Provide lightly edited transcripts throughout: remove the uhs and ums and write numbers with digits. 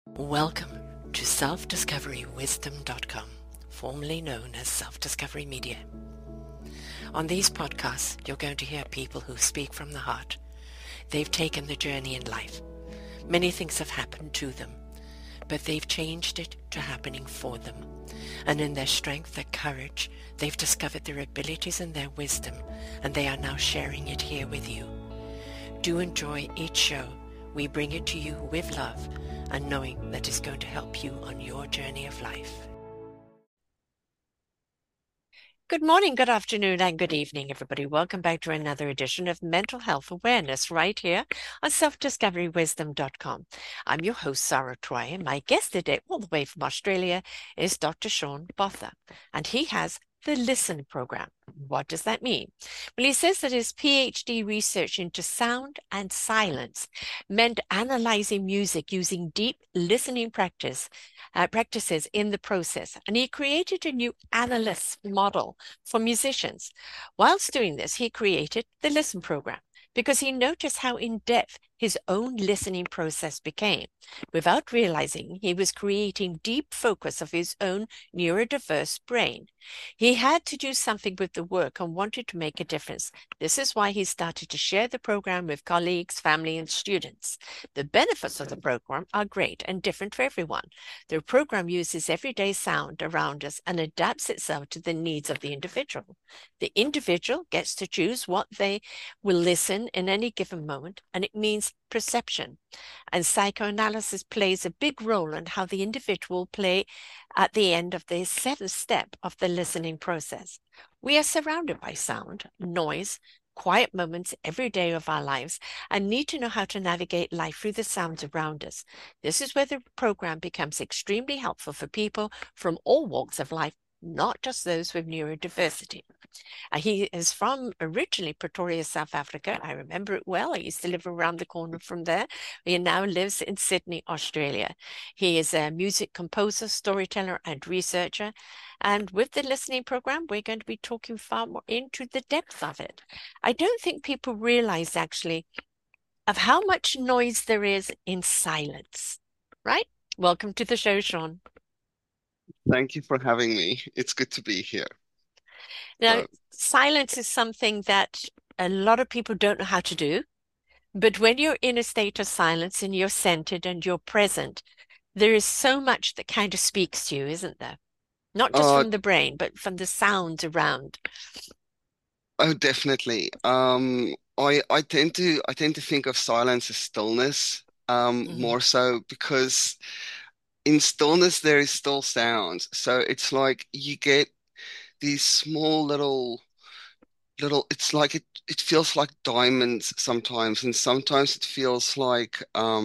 Welcome to selfdiscoverywisdom.com, formerly known as Self-Discovery Media. On these podcasts, you're going to hear people who speak from the heart. They've taken the journey in life. Many things have happened to them, but they've changed it to happening for them. And in their strength, their courage, they've discovered their abilities and their wisdom, and they are now sharing it here with you. Do enjoy each show. We bring it to you with love and knowing that it's going to help you on your journey of life. Good morning, good afternoon, and good evening, everybody. Welcome back to another edition of Mental Health Awareness right here on selfdiscoverywisdom.com. I'm your host, Sarah Troy, and my guest today, all the way from Australia, is Dr. Sean Botha, and he has the LISTEN program. What does that mean? Well, he says that his PhD research into sound and silence meant analyzing music using deep listening practices in the process. And he created a new analyst model for musicians. Whilst doing this, he created the LISTEN program because he noticed how in-depth his own listening process became. Without realizing, he was creating deep focus of his own neurodiverse brain. He had to do something with the work and wanted to make a difference. This is why he started to share the program with colleagues, family, and students. The benefits of the program are great and different for everyone. The program uses everyday sound around us and adapts itself to the needs of the individual. The individual gets to choose what they will listen in any given moment, and it means perception. And psychoanalysis plays a big role in how the individual play at the end of the seventh step of the listening process. We are surrounded by sound, noise, quiet moments every day of our lives and need to know how to navigate life through the sounds around us. This is where the program becomes extremely helpful for people from all walks of life, not just those with neurodiversity. He is from originally Pretoria, South Africa. I remember it well. I used to live around the corner from there. He now lives in Sydney, Australia. He is a music composer, storyteller, and researcher. And with the listening program, we're going to be talking far more into the depth of it. I don't think people realize actually of how much noise there is in silence, right? Welcome to the show, Sean. Thank you for having me. It's good to be here. Now, So, silence is something that a lot of people don't know how to do. But when you're in a state of silence and you're centered and you're present, there is so much that kind of speaks to you, isn't there? Not just uh, from the brain, but from the sounds around. oh, definitely. I tend to think of silence as stillness, Mm, more so because in stillness there is still sound. So it's like you get these small little. It's like it feels like diamonds sometimes, and sometimes it feels like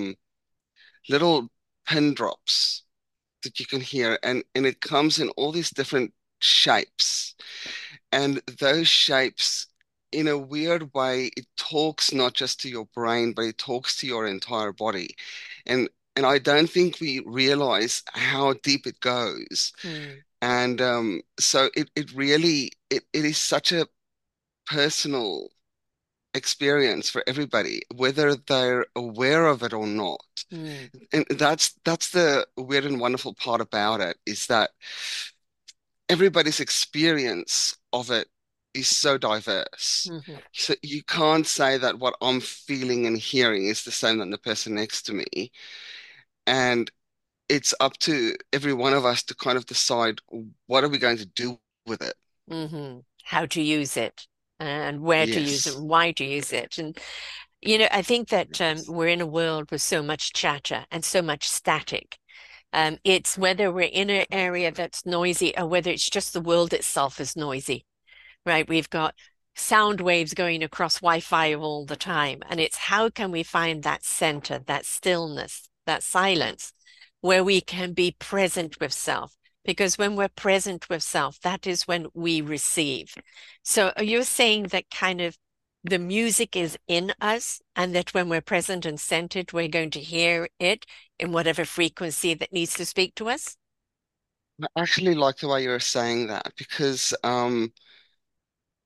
little pin drops that you can hear, and it comes in all these different shapes. And those shapes, in a weird way, it talks not just to your brain, but it talks to your entire body. And I don't think we realize how deep it goes. mm, And so it really it is such a personal experience for everybody, whether they're aware of it or not. mm, And that's the weird and wonderful part about it, is that everybody's experience of it is so diverse. mhm. So you can't say that what I'm feeling and hearing is the same than the person next to me. And it's up to every one of us to kind of decide, what are we going to do with it? How to use it and where to use it Yes. and why to use it. And, I think that we're in a world with so much chatter and so much static. It's whether we're in an area that's noisy or whether it's just the world itself is noisy. Right? We've got sound waves going across Wi-Fi all the time. And it's how can we find that center, that stillness, that silence, where we can be present with self? Because when we're present with self, that is when we receive. So are you saying that kind of the music is in us and that when we're present and centered, we're going to hear it in whatever frequency that needs to speak to us? I actually like the way you're saying that, because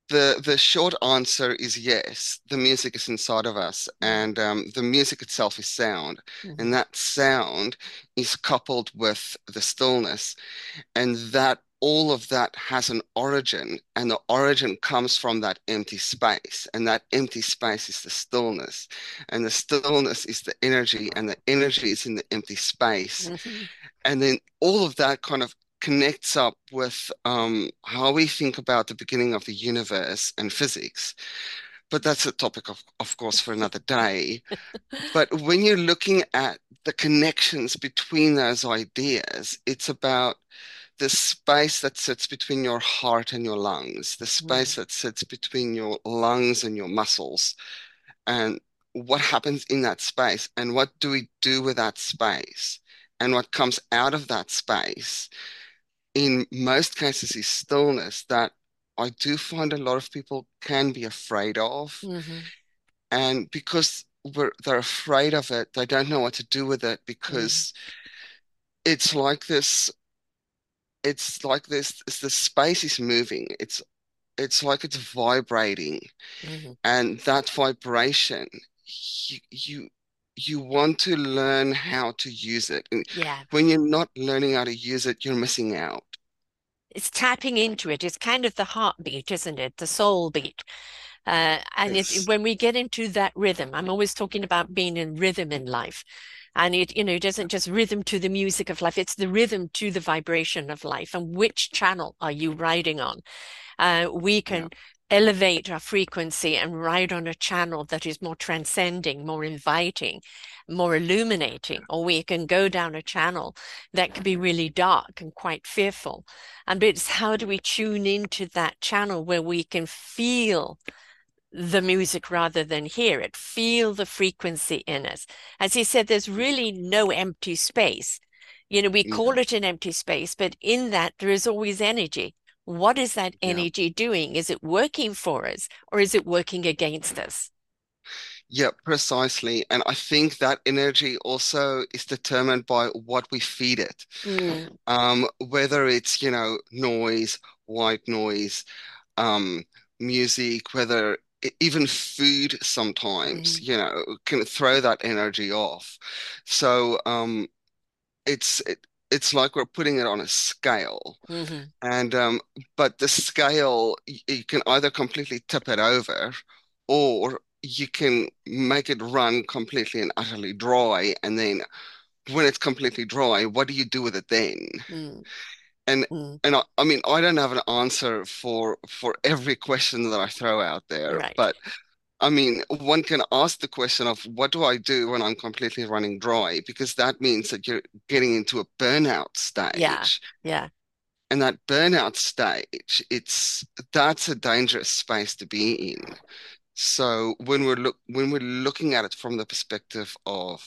the short answer is yes. The music is inside of us, Mm, and the music itself is sound, and mhm, that sound is coupled with the stillness, and that all of that has an origin, and the origin comes from that empty space, and that empty space is the stillness, and the stillness is the energy, and the energy is in the empty space, mhm. and then all of that kind of connects up with how we think about the beginning of the universe and physics. But that's a topic of course, for another day. But when you're looking at the connections between those ideas, it's about the space that sits between your heart and your lungs, the space Mm, that sits between your lungs and your muscles, and what happens in that space, and what do we do with that space, and what comes out of that space in most cases is stillness that I do find a lot of people can be afraid of. mhm, And because they're afraid of it, they don't know what to do with it mhm, because it's like this, the space is moving. It's like it's vibrating. mhm. And that vibration, you, you, you want to learn how to use it. And Yeah. when you're not learning how to use it, you're missing out. It's tapping into it. It's kind of the heartbeat, isn't it? The soul beat. And Yes. when we get into that rhythm, I'm always talking about being in rhythm in life. And it doesn't just rhythm to the music of life, it's the rhythm to the vibration of life. And which channel are you riding on? We Yeah. can elevate our frequency and ride on a channel that is more transcending, more inviting, more illuminating, or we can go down a channel that can be really dark and quite fearful. And it's how do we tune into that channel where we can feel the music rather than hear it, feel the frequency in us. As he said, there's really no empty space. We call Yeah. it an empty space, but in that there is always energy. What is that Yeah. energy doing? Is it working for us or is it working against us? Yeah, precisely. And I think that energy also is determined by what we feed it. Mm, Whether it's, noise, white noise, um, music, whether even food sometimes, mm, can throw that energy off. So it's it, it's like we're putting it on a scale. mhm. And but the scale, you can either completely tip it over, or you can make it run completely and utterly dry. And then when it's completely dry, what do you do with it then? Mm, And mm. I mean, I don't have an answer for every question that I throw out there, Right. but I mean, one can ask the question of what do I do when I'm completely running dry? Because that means that you're getting into a burnout Yeah. stage. Yeah. And that burnout stage, that's a dangerous space to be in. So when we're looking at it from the perspective of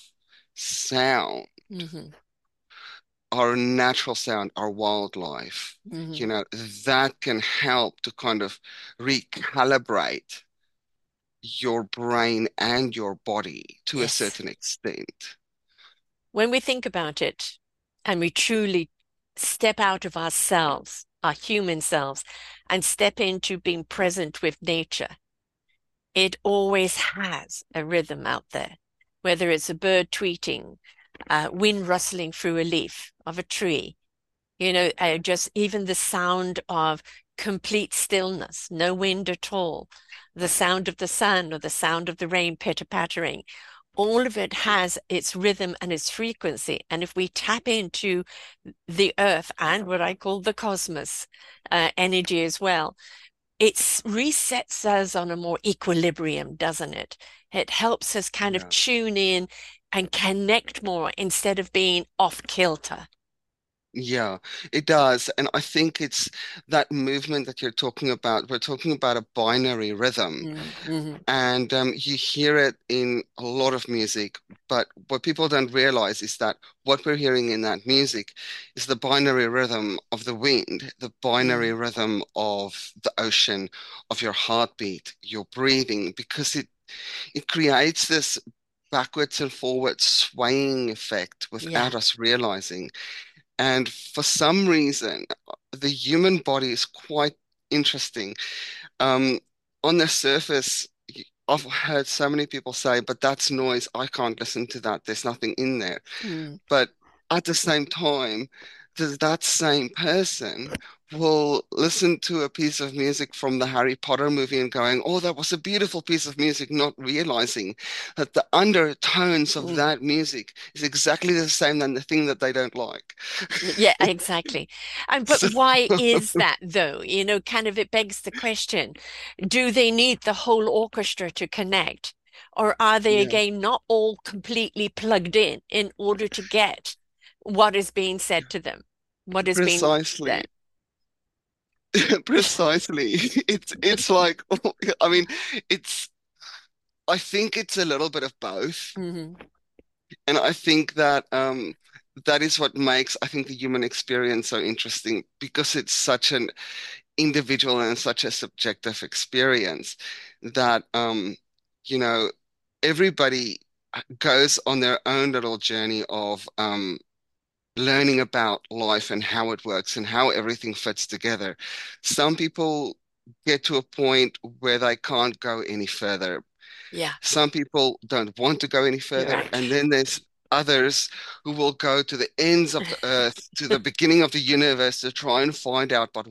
sound, Hmm. our natural sound, our wildlife, Hmm. you know, that can help to kind of recalibrate your brain and your body to a Yes. certain extent. When we think about it and we truly step out of ourselves, our human selves, and step into being present with nature, it always has a rhythm out there, whether it's a bird tweeting, wind rustling through a leaf of a tree, just even the sound of complete stillness, no wind at all, the sound of the sun or the sound of the rain pitter-pattering. All of it has its rhythm and its frequency. And if we tap into the earth and what I call the cosmos energy as well, it resets us on a more equilibrium, doesn't it? It helps us kind of Yeah. tune in and connect more instead of being off kilter. Yeah, it does. And I think it's that movement that you're talking about. We're talking about a binary rhythm. Mm-hmm. And you hear it in a lot of music. But what people don't realize is that what we're hearing in that music is the binary rhythm of the wind, the binary Mm. rhythm of the ocean, of your heartbeat, your breathing, because it creates this backwards and forwards swaying effect Yeah. without us realizing. And for some reason, the human body is quite interesting. Um, on the surface, I've heard so many people say, but that's noise. I can't listen to that. There's nothing in there. Mm. But at the same time, that same person will listen to a piece of music from the Harry Potter movie and going, "Oh, that was a beautiful piece of music," not realizing that the undertones of Mm. that music is exactly the same than the thing that they don't like. Yeah, exactly. But So, why is that though? Kind of it begs the question, do they need the whole orchestra to connect? Or are they yeah, again not all completely plugged in order to get what is being said to them? What is being said? precisely. Precisely. It's like I mean, it's I think it's a little bit of both. Hmm. And I think that that is what makes I think the human experience so interesting because it's such an individual and such a subjective experience that you know everybody goes on their own little journey of learning about life and how it works and how everything fits together. Some people get to a point where they can't go any further. Yeah, Some people don't want to go any you're further. right. And then there's others who will go to the ends of the earth, to the beginning of the universe to try and find out, but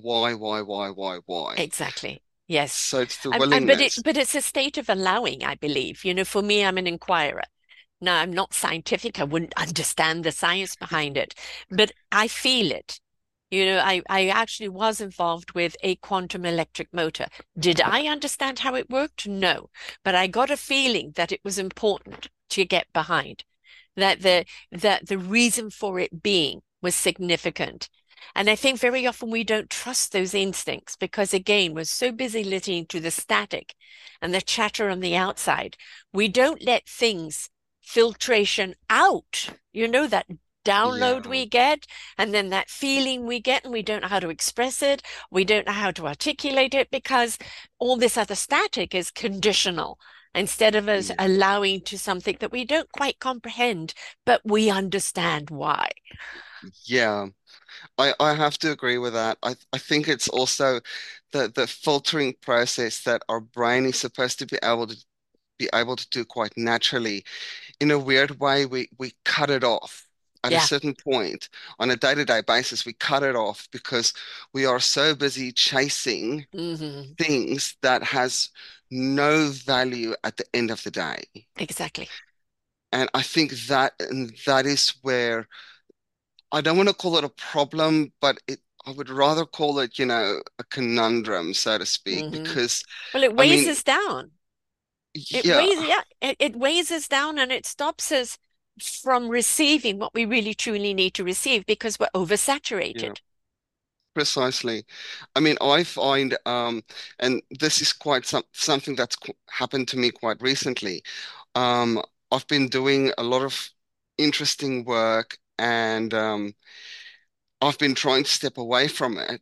why? Exactly. Yes. So it's the But willingness. it's a state of allowing, I believe. For me, I'm an inquirer. Now, I'm not scientific. I wouldn't understand the science behind it, but I feel it. I actually was involved with a quantum electric motor. Did I understand how it worked? No, but I got a feeling that it was important to get behind, that the reason for it being was significant. And I think very often we don't trust those instincts because, again, we're so busy listening to the static and the chatter on the outside. We don't let things filtration out. That download Yeah, we get, and then that feeling we get, and we don't know how to express it. We don't know how to articulate it because all this other static is conditional instead of us yeah, allowing to something that we don't quite comprehend, but we understand why. yeah. I have to agree with that. I think it's also the filtering process that our brain is supposed to be able to do quite naturally. In a weird way, we cut it off at a Yeah. certain point on a day-to-day basis. We cut it off because we are so busy chasing Hmm. things that has no value at the end of the day. Exactly. And I think that is where I don't want to call it a problem, but I would rather call it, a conundrum, so to speak, Hmm. because Well, it I weighs mean, us down. yeah, It weighs us down and it stops us from receiving what we really truly need to receive because we're yeah, oversaturated. precisely. I mean, I find, and this is quite something that's happened to me quite recently. I've been doing a lot of interesting work, and I've been trying to step away from it.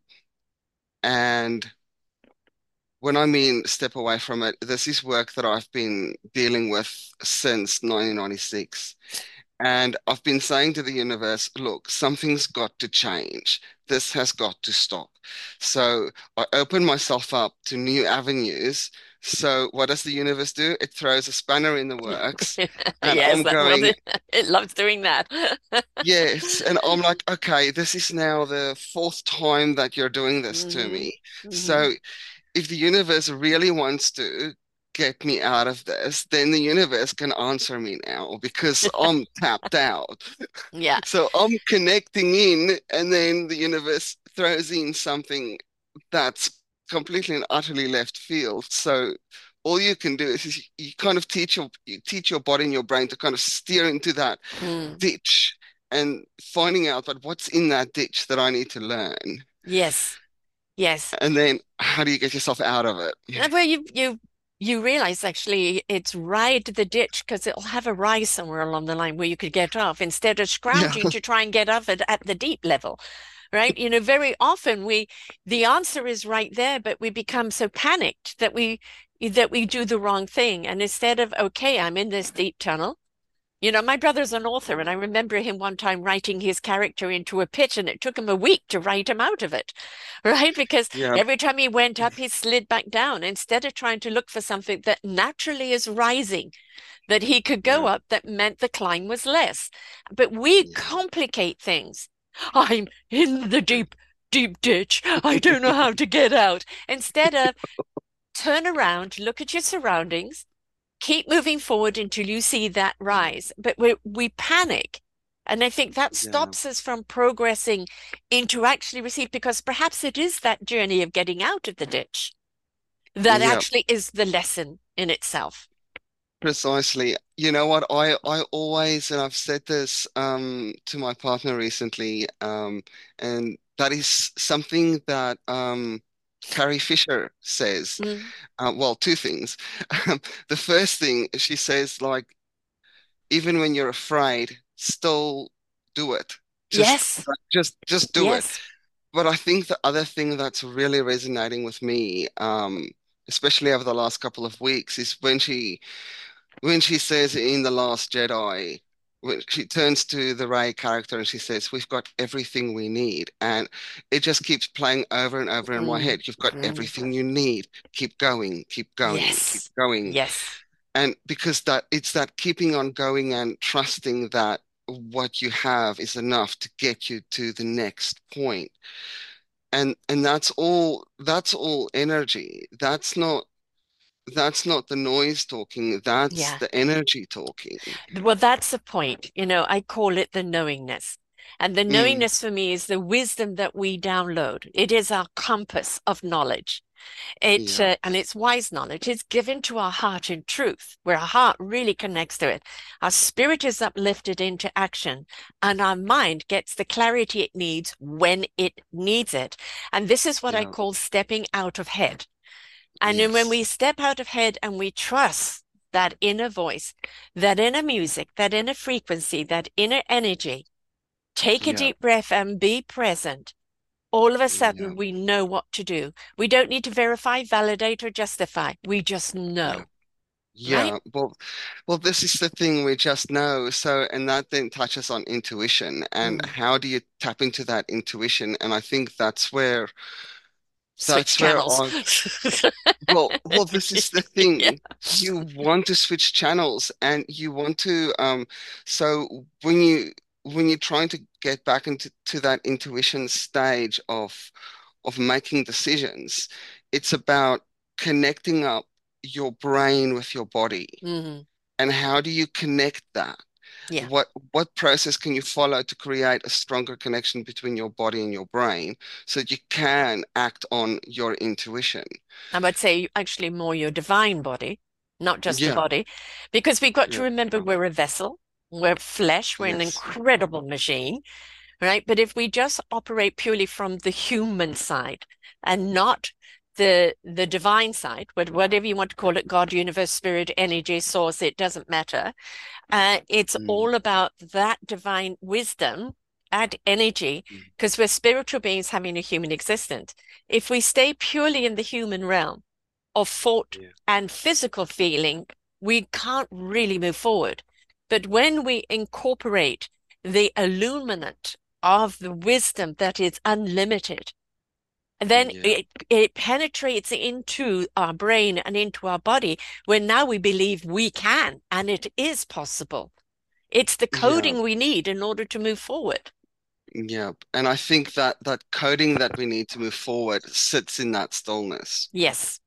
And when I mean step away from it, this is work that I've been dealing with since 1996. And I've been saying to the universe, look, something's got to change. This has got to stop. So I open myself up to new avenues. So what does the universe do? It throws a spanner in the works. And Yes, I'm that well, going, it loves doing that. yes. And I'm like, okay, this is now the fourth time that you're doing this to Hmm. me. Hmm. So if the universe really wants to get me out of this, then the universe can answer me now because I'm tapped out. Yeah. So I'm connecting in, and then the universe throws in something that's completely and utterly left field. So all you can do is you kind of you teach your body and your brain to kind of steer into that Mm. ditch and finding out but what's in that ditch that I need to learn. Yes. Yes. And then how do you get yourself out of it? Well, you realize actually it's right the ditch because it'll have a rise somewhere along the line where you could get off instead of Yeah. scrounging to try and get off it at the deep level, right? Very often the answer is right there, but we become so panicked that we do the wrong thing. And instead of, okay, I'm in this deep tunnel. You know, my brother's an author, and I remember him one time writing his character into a pit, and it took him a week to write him out of it, right? Because Yeah, every time he went up, he slid back down instead of trying to look for something that naturally is rising, that he could go yeah, up, that meant the climb was less. But we yeah. complicate things. I'm in the deep, deep ditch. I don't know how to get out. Instead of turn around, look at your surroundings, keep moving forward until you see that rise. But we panic. And I think that Yeah, stops us from progressing into actually receive, because perhaps it is that journey of getting out of the ditch that yeah, actually is the lesson in itself. precisely. You know what? I always, and I've said this to my partner recently, and that is something that Carrie Fisher says. Mm. Well, two things. The first thing she says, like, even when you're afraid, still do it. Just, Yes, just do it. yes, But I think the other thing that's really resonating with me, especially over the last couple of weeks, is when she says in The Last Jedi, when she turns to the Rey character and she says, "We've got everything we need," and it just keeps playing over and over in my mm, head. You've got mm. everything you need. Keep going, keep going, keep Yes, going, yes, and because that it's that keeping on going and trusting that what you have is enough to get you to the next point. And that's all energy. That's not the noise talking, that's yeah. the energy talking. Well, that's the point. You know, I call it the knowingness. And the Mm, knowingness for me is the wisdom that we download. It is our compass of knowledge. yeah, And it's wise knowledge. It's given to our heart in truth, where our heart really connects to it. Our spirit is uplifted into action, and our mind gets the clarity it needs when it needs it. And this is what I yeah, call stepping out of head. And then when we yes, step out of head and we trust that inner voice, that inner music, that inner frequency, that inner energy, take a yeah, deep breath and be present. All of a yeah, sudden, we know what to do. We don't need to verify, validate, or justify. We just yeah. know, right? Yeah, well, this is the thing we just know. So, and that then touches on intuition and Mm. how do you tap into that intuition? And I think Switch that's where channels. this is the Yeah. thing. You want to switch channels and you want to, so when you're trying to get back into that intuition stage of making decisions, it's about connecting up your brain with your body. Hmm. And how do you connect that? Yeah. What process can you follow to create a stronger connection between your body and your brain so that you can act on your intuition? I would say actually more your divine body, not just the Yeah, body, because we've got to yeah, remember we're a vessel, we're flesh, we're an yes, incredible machine, right? But if we just operate purely from the human side and not the divine side, whatever you want to call it, God, universe, spirit, energy, source, it doesn't matter. It's mm, all about that divine wisdom and energy, mm, because we're spiritual beings having a human existence. If we stay purely in the human realm of thought yeah, and physical feeling, we can't really move forward. But when we incorporate the illuminant of the wisdom that is unlimited, then yeah, it penetrates into our brain and into our body, where now we believe we can and it is possible. It's the yeah, coding we need in order to move forward. yeah. And I think that that coding that we need to move forward sits in that stillness. Yes,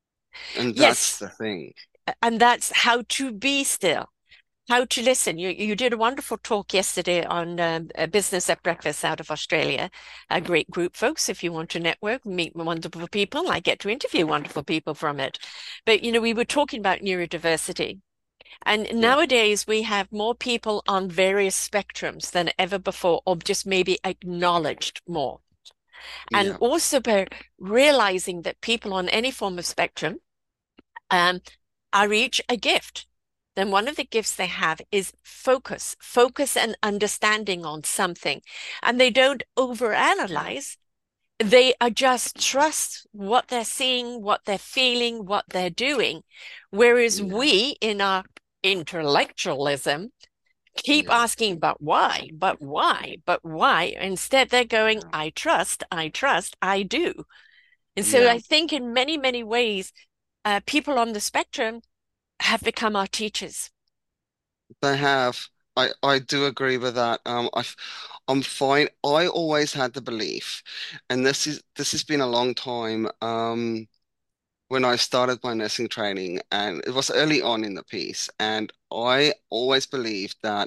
And that's yes. the thing. And that's how to be still, how to listen. You did a wonderful talk yesterday on a business at breakfast out of Australia. A great group, folks. If you want to network, meet wonderful people, I get to interview wonderful people from it. But we were talking about neurodiversity. And Yeah, nowadays we have more people on various spectrums than ever before, or just maybe acknowledged more. And yeah, also by realizing that people on any form of spectrum um, are each a gift. Then one of the gifts they have is focus and understanding on something. And they don't overanalyze. They are just trust what they're seeing, what they're feeling, what they're doing. Whereas yeah, we, in our intellectualism, keep Yeah. asking, but why? But why? But why? Instead, they're going, Yeah. I trust, I do. And so Yeah. I think in many, many ways, people on the spectrum have become our teachers. They have. I do agree with that. I'm fine. I always had the belief, and this has been a long time. When I started my nursing training, and it was early on in the piece, and I always believed that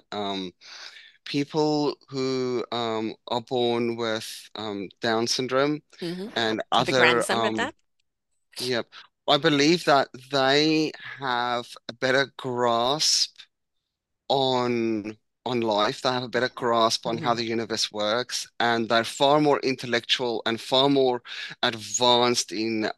people who are born with Down syndrome Hmm. and I have a other grandson with that. yep, I believe that they have a better grasp on life. They have a better grasp on how Hmm. the universe works, and they're far more intellectual and far more advanced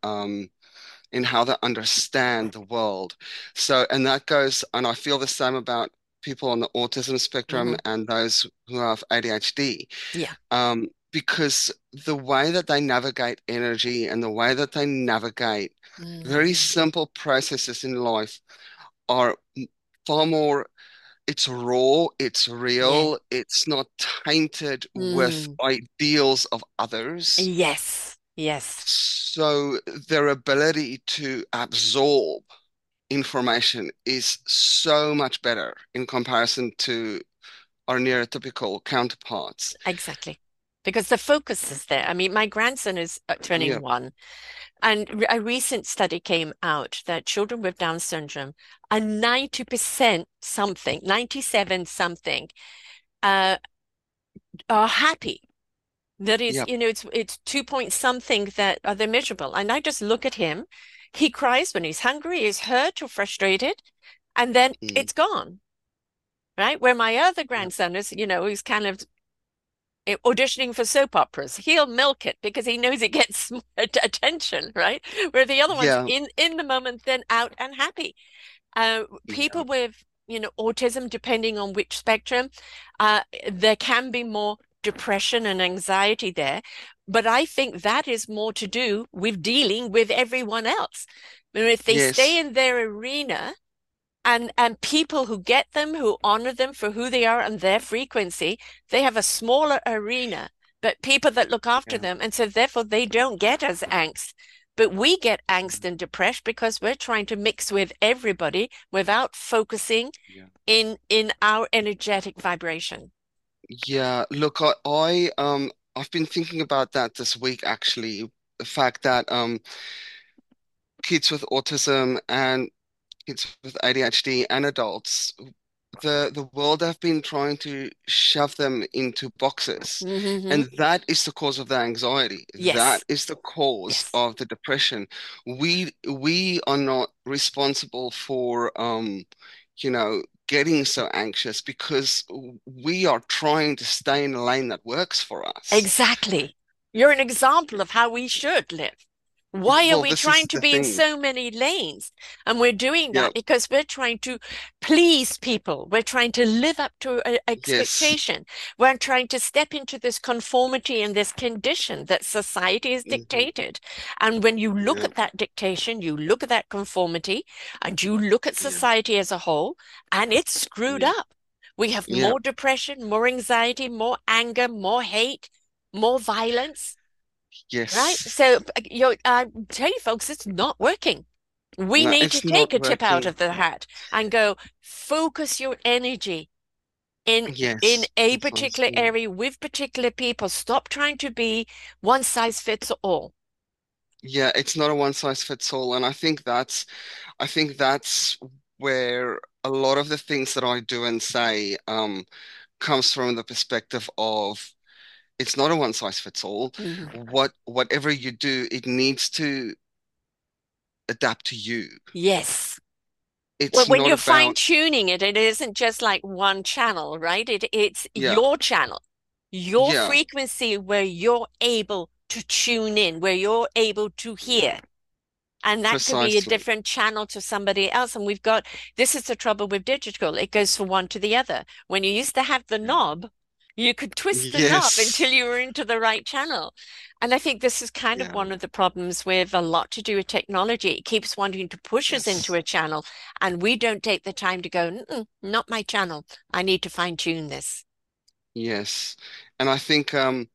in how they understand the world. So, and that goes, and I feel the same about people on the autism spectrum Hmm. and those who have ADHD. Yeah. Because the way that they navigate energy and the way that they navigate very Mm. simple processes in life are far more, it's raw, it's Yeah. real, it's not tainted with Mm. ideals of others. Yes. Yes. So their ability to absorb information is so much better in comparison to our neurotypical counterparts. Exactly. Because the focus is there. I mean, my grandson is turning Yeah, 1, and a recent study came out that children with Down syndrome are 90% something, 97 something, uh, are happy. That is, yeah, it's 2 point something that are they miserable. And I just look at him. He cries when he's hungry, he's hurt or frustrated, and then mm, it's gone. Right? Where my other yeah, grandson is, he's kind of auditioning for soap operas. He'll milk it because he knows he gets attention, right? Where the other one's yeah, in the moment, then out and happy. yeah, People with, autism, depending on which spectrum, there can be more depression and anxiety there. But I think that is more to do with dealing with everyone else. If they stay yes, in their arena, and people who get them, who honor them for who they are and their frequency, they have a smaller arena, but people that look after yeah, them, and so therefore they don't get as angst. But we get angst mm, and depression because we're trying to mix with everybody without focusing yeah. in our energetic vibration. Yeah, look, I've been thinking about that this week actually. The fact that kids with autism and kids with ADHD and adults, the world have been trying to shove them into boxes. Hmm. And that is the cause of the anxiety. That Yes, is the cause yes. of the depression. We are not responsible for getting so anxious because we are trying to stay in a lane that works for us. Exactly. You're an example of how we should live. Why are Well, we this trying is to the be in thing. so many lanes? And we're doing Yeah, that because we're trying to please people. We're trying to live up to an yes. expectation. We're trying to step into this conformity and this condition that society has Hmm. dictated. And when you look Yeah, at that dictation, you look at that conformity, and you look at yeah, society as a whole, and it's screwed yeah, up. We have yeah, more depression, more anxiety, more anger, more hate, more violence. Right. yes. So I tell you folks, it's not working. We No, need to it's not take a tip out working. of the hat and go focus your energy in Yes, a particular precisely. area with particular people. Stop trying to be one size fits all. Yeah, it's not a one size fits all, and I think that's where a lot of the things that I do and say comes from the perspective of it's not a one size fits all. Mhm. Whatever you do, it needs to adapt to you. Yes. Well, It's when not you're fine about tuning it, it isn't just like one channel, right? It's yeah, your channel, your yeah, frequency where you're able to tune in, where you're able to yeah, hear. And that could be a precisely. different channel to somebody else. And we've got this is the trouble with digital. It goes from one to the other. When you used to have the Yeah, knob, You could twist the knob until Yes. you were into the right channel. And I think this is kind of Yeah. one of the problems with a lot to do with technology. It keeps wanting to push us into Yes. a channel, and we don't take the time to go, "Mm-mm, not my channel. I need to fine tune this." Yes. And I think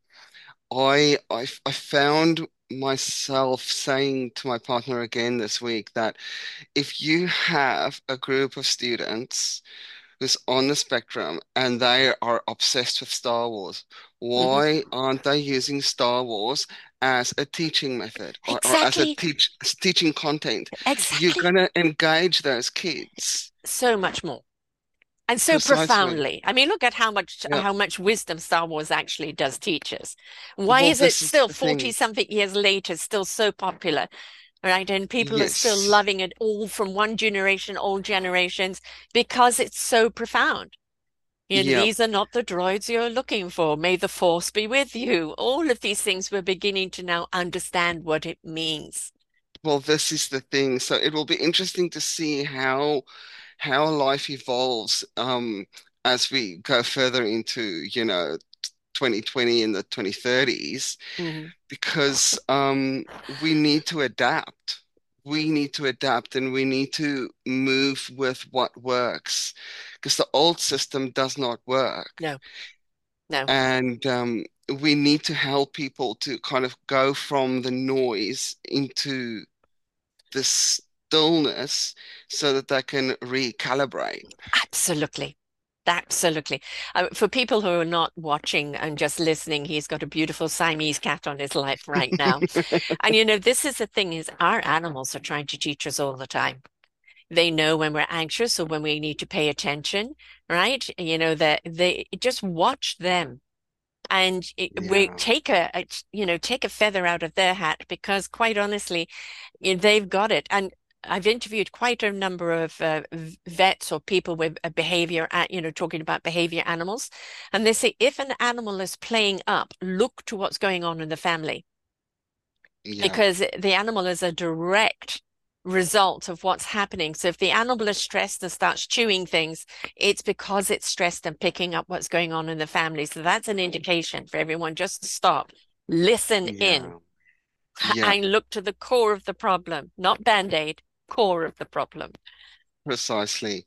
I found myself saying to my partner again this week that if you have a group of students who's on the spectrum and they are obsessed with Star Wars, Mhm. why aren't they using Star Wars as a teaching method or as a Exactly. teaching content? You're Exactly. gonna engage those kids So much more. And so precisely. profoundly. I mean, look at Yeah. how much wisdom Star Wars actually does teach us. Why Well, is it this is still the 40 thing. something years later still so popular? Right? And people are still Yes. loving it all from one generation, old generations, because it's so profound. You know, Yeah. these are not the droids you're looking for. May the force be with you. All of these things we're beginning to now understand what it means. Well, this is the thing. So it will be interesting to see how life evolves as we go further into, 2020 and the 2030s, Mhm. because we need to adapt. We need to adapt and we need to move with what works because the old system does not work. No, no. And we need to help people to kind of go from the noise into the stillness so that they can recalibrate. Absolutely. Absolutely. For people who are not watching and just listening, he's got a beautiful Siamese cat on his lap right now. And you know, this is the thing is our animals are trying to teach us all the time. They know when we're anxious or when we need to pay attention, right? You know, that they just watch them and we Yeah. take take a feather out of their hat because quite honestly, they've got it. And I've interviewed quite a number of vets or people with a behavior, talking about behavior animals. And they say if an animal is playing up, look to what's going on in the family Yeah. because the animal is a direct result of what's happening. So if the animal is stressed and starts chewing things, it's because it's stressed and picking up what's going on in the family. So that's an indication for everyone just to stop, listen in, Yeah. Yeah. and look to the core of the problem, not Band-Aid, core of the problem. Precisely.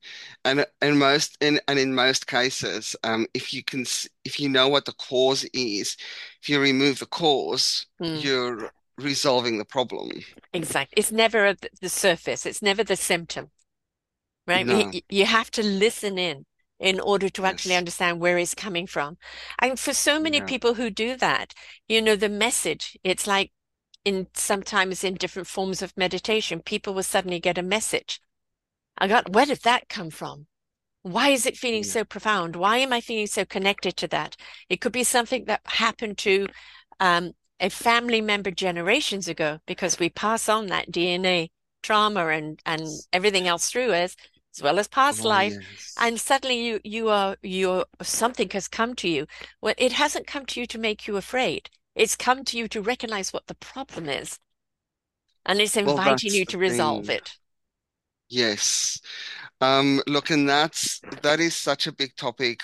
And in most cases, if you know what the cause is, if you remove the cause, Mm, you're resolving the problem. exactly. It's never the surface. It's never the symptom, right? No. You have to listen in order to actually Yes. understand where it's coming from. And for so many Yeah. people who do that, the message, it's like sometimes in different forms of meditation, people will suddenly get a message. Where did that come from? Why is it feeling Yeah. so profound? Why am I feeling so connected to that? It could be something that happened to um, a family member generations ago because we pass on that DNA trauma and everything else through us, as well as past Oh, life. yes. And suddenly you're something has come to you. Well, it hasn't come to you to make you afraid. It's come to you to recognize what the problem is, and it's Well, inviting that's you the to resolve thing. it. Yes. Look, and that is such a big topic.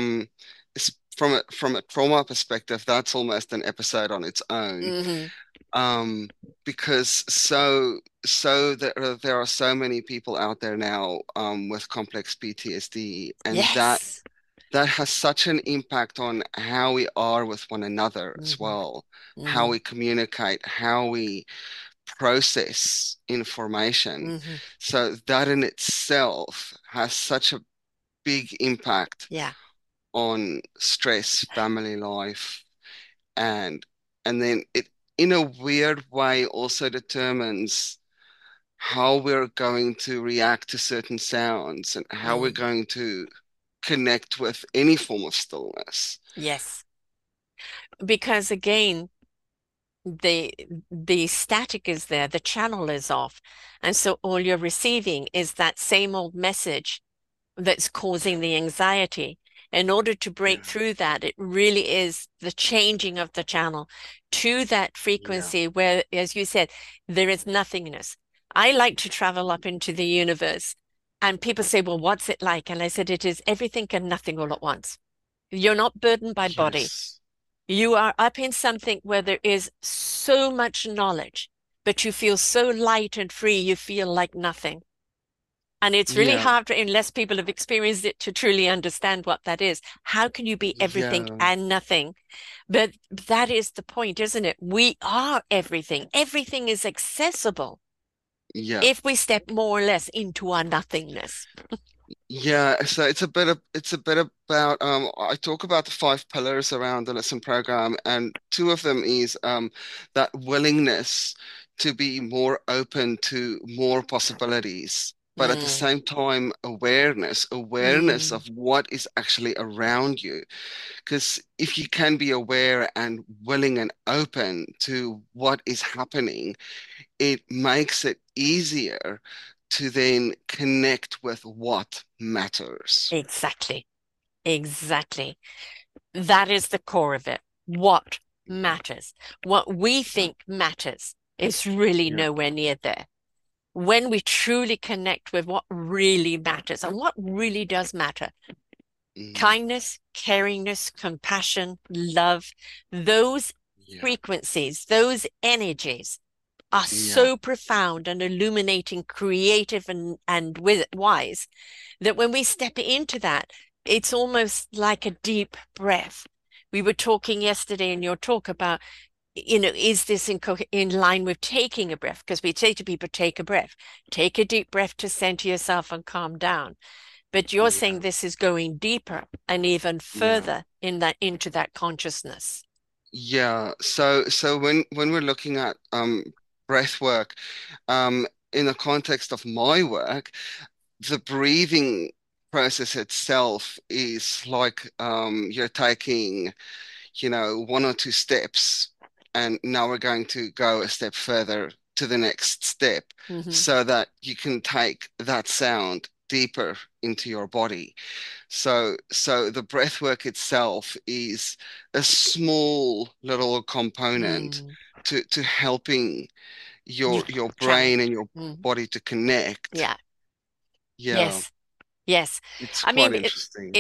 From a trauma perspective, that's almost an episode on its own. Hmm. Um, because there are so many people out there now with complex PTSD, and Yes. that has such an impact on how we are with one another as Hmm. well, how Hmm. we communicate, how we process information. Hmm. So that in itself has such a big impact Yeah. on stress, family life, and and then it in a weird way also determines how we're going to react to certain sounds and how we're Mm. going to connect with any form of stillness. Yes. Because again, the the static is there, the channel is off. And so all you're receiving is that same old message that's causing the anxiety. In order to Yeah, break through that, it really is the changing of the channel to that yeah, frequency where, as you said, there is nothingness. I like to travel up into the universe, and people say, well, what's it like? And I said, it is everything and nothing all at once. You're not burdened by body. Yes. You are up in something where there is so much knowledge, but you feel so light and free, you feel like nothing. And it's really Yeah. hard, unless people have experienced it, to truly understand what that is. How can you be everything Yeah. and nothing? But that is the point, isn't it? We are everything. Everything is accessible Yeah. if we step more or less into our nothingness. Yeah, so it's a bit about I talk about the five pillars around the Listen program, and two of them is that willingness to be more open to more possibilities, but at the Mm, same time awareness mm, of what is actually around you. Because if you can be aware and willing and open to what is happening, it makes it easier to then connect with what matters. exactly. Exactly. That is the core of it. What matters? What we think matters is really Yeah. nowhere near there. When we truly connect with what really matters, and what really does matter, Mm, kindness, caringness, compassion, love, those yeah. frequencies, those energies are Yeah. so profound and illuminating, creative, and wise that when we step into that, it's almost like a deep breath. We were talking yesterday in your talk about, is this in line with taking a breath? Because we say to people, take a breath, take a deep breath to center yourself and calm down. But you're saying Yeah. this is going deeper and even Yeah. further in that into that consciousness. Yeah. So when we're looking at breath work, in the context of my work, the breathing process itself is like you're taking, one or two steps, and now we're going to go a step further to the next step Hmm. so that you can take that sound deeper into your body. So the breath work itself is a small little component Mm. to helping You your channel. brain and your Mm. body to connect. Yeah. Yeah, Yes. Yes. it's I quite mean, interesting.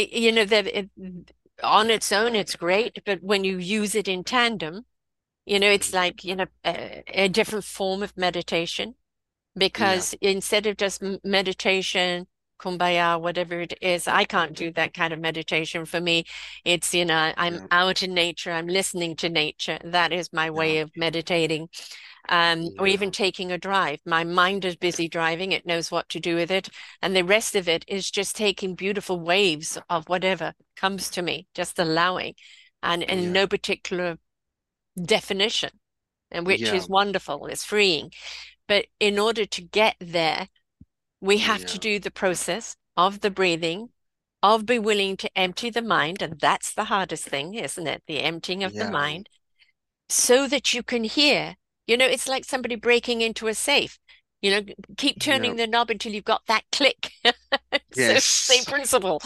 on its own, it's great, but when you use it in tandem, it's like, a different form of meditation, Yeah, because instead of just meditation, kumbaya, whatever it is, I can't do that kind of meditation. For me, it's, I'm yeah, out in nature, I'm listening to nature. That is my yeah, way of meditating. Or even yeah, taking a drive. My mind is busy driving, it knows what to do with it. And the rest of it is just taking beautiful waves of whatever comes to me, just allowing, and in yeah, no particular definition, and which yeah, is wonderful, it's freeing. But in order to get there, we have to yeah, do the process of the breathing, of be willing to empty the mind. And that's the hardest thing, isn't it? The emptying of the yeah. mind, so that you can hear. It's like somebody breaking into a safe. Keep Yeah. turning the knob until you've got that click. So same Yes. principle.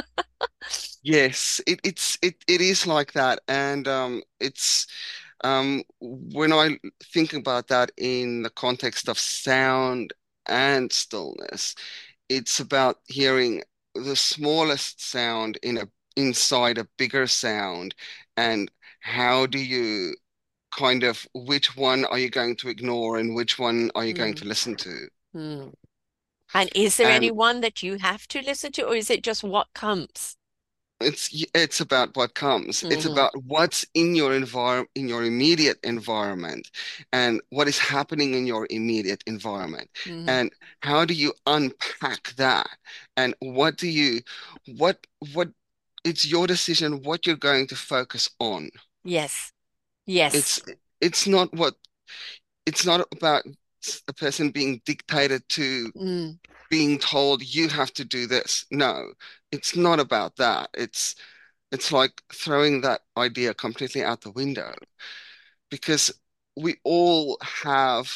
Yes. It is like that. And it's when I think about that in the context of sound and stillness, it's about hearing the smallest sound inside a bigger sound, and how do you kind of which one are you going to ignore and which one are you going Mm, to listen to? mm. And is there And any one that you have to listen to, or is it just what comes? it's about what comes. It's Hmm. about what's in your in your immediate environment, and what is happening in your immediate environment, Hmm. and how do you unpack that, and what what it's your decision what you're going to focus on. Yes. Yes. It's it's not what it's not about a person being dictated to, Mm, being told you have to do this. No, it's not about that. It's like throwing that idea completely out the window, because we all have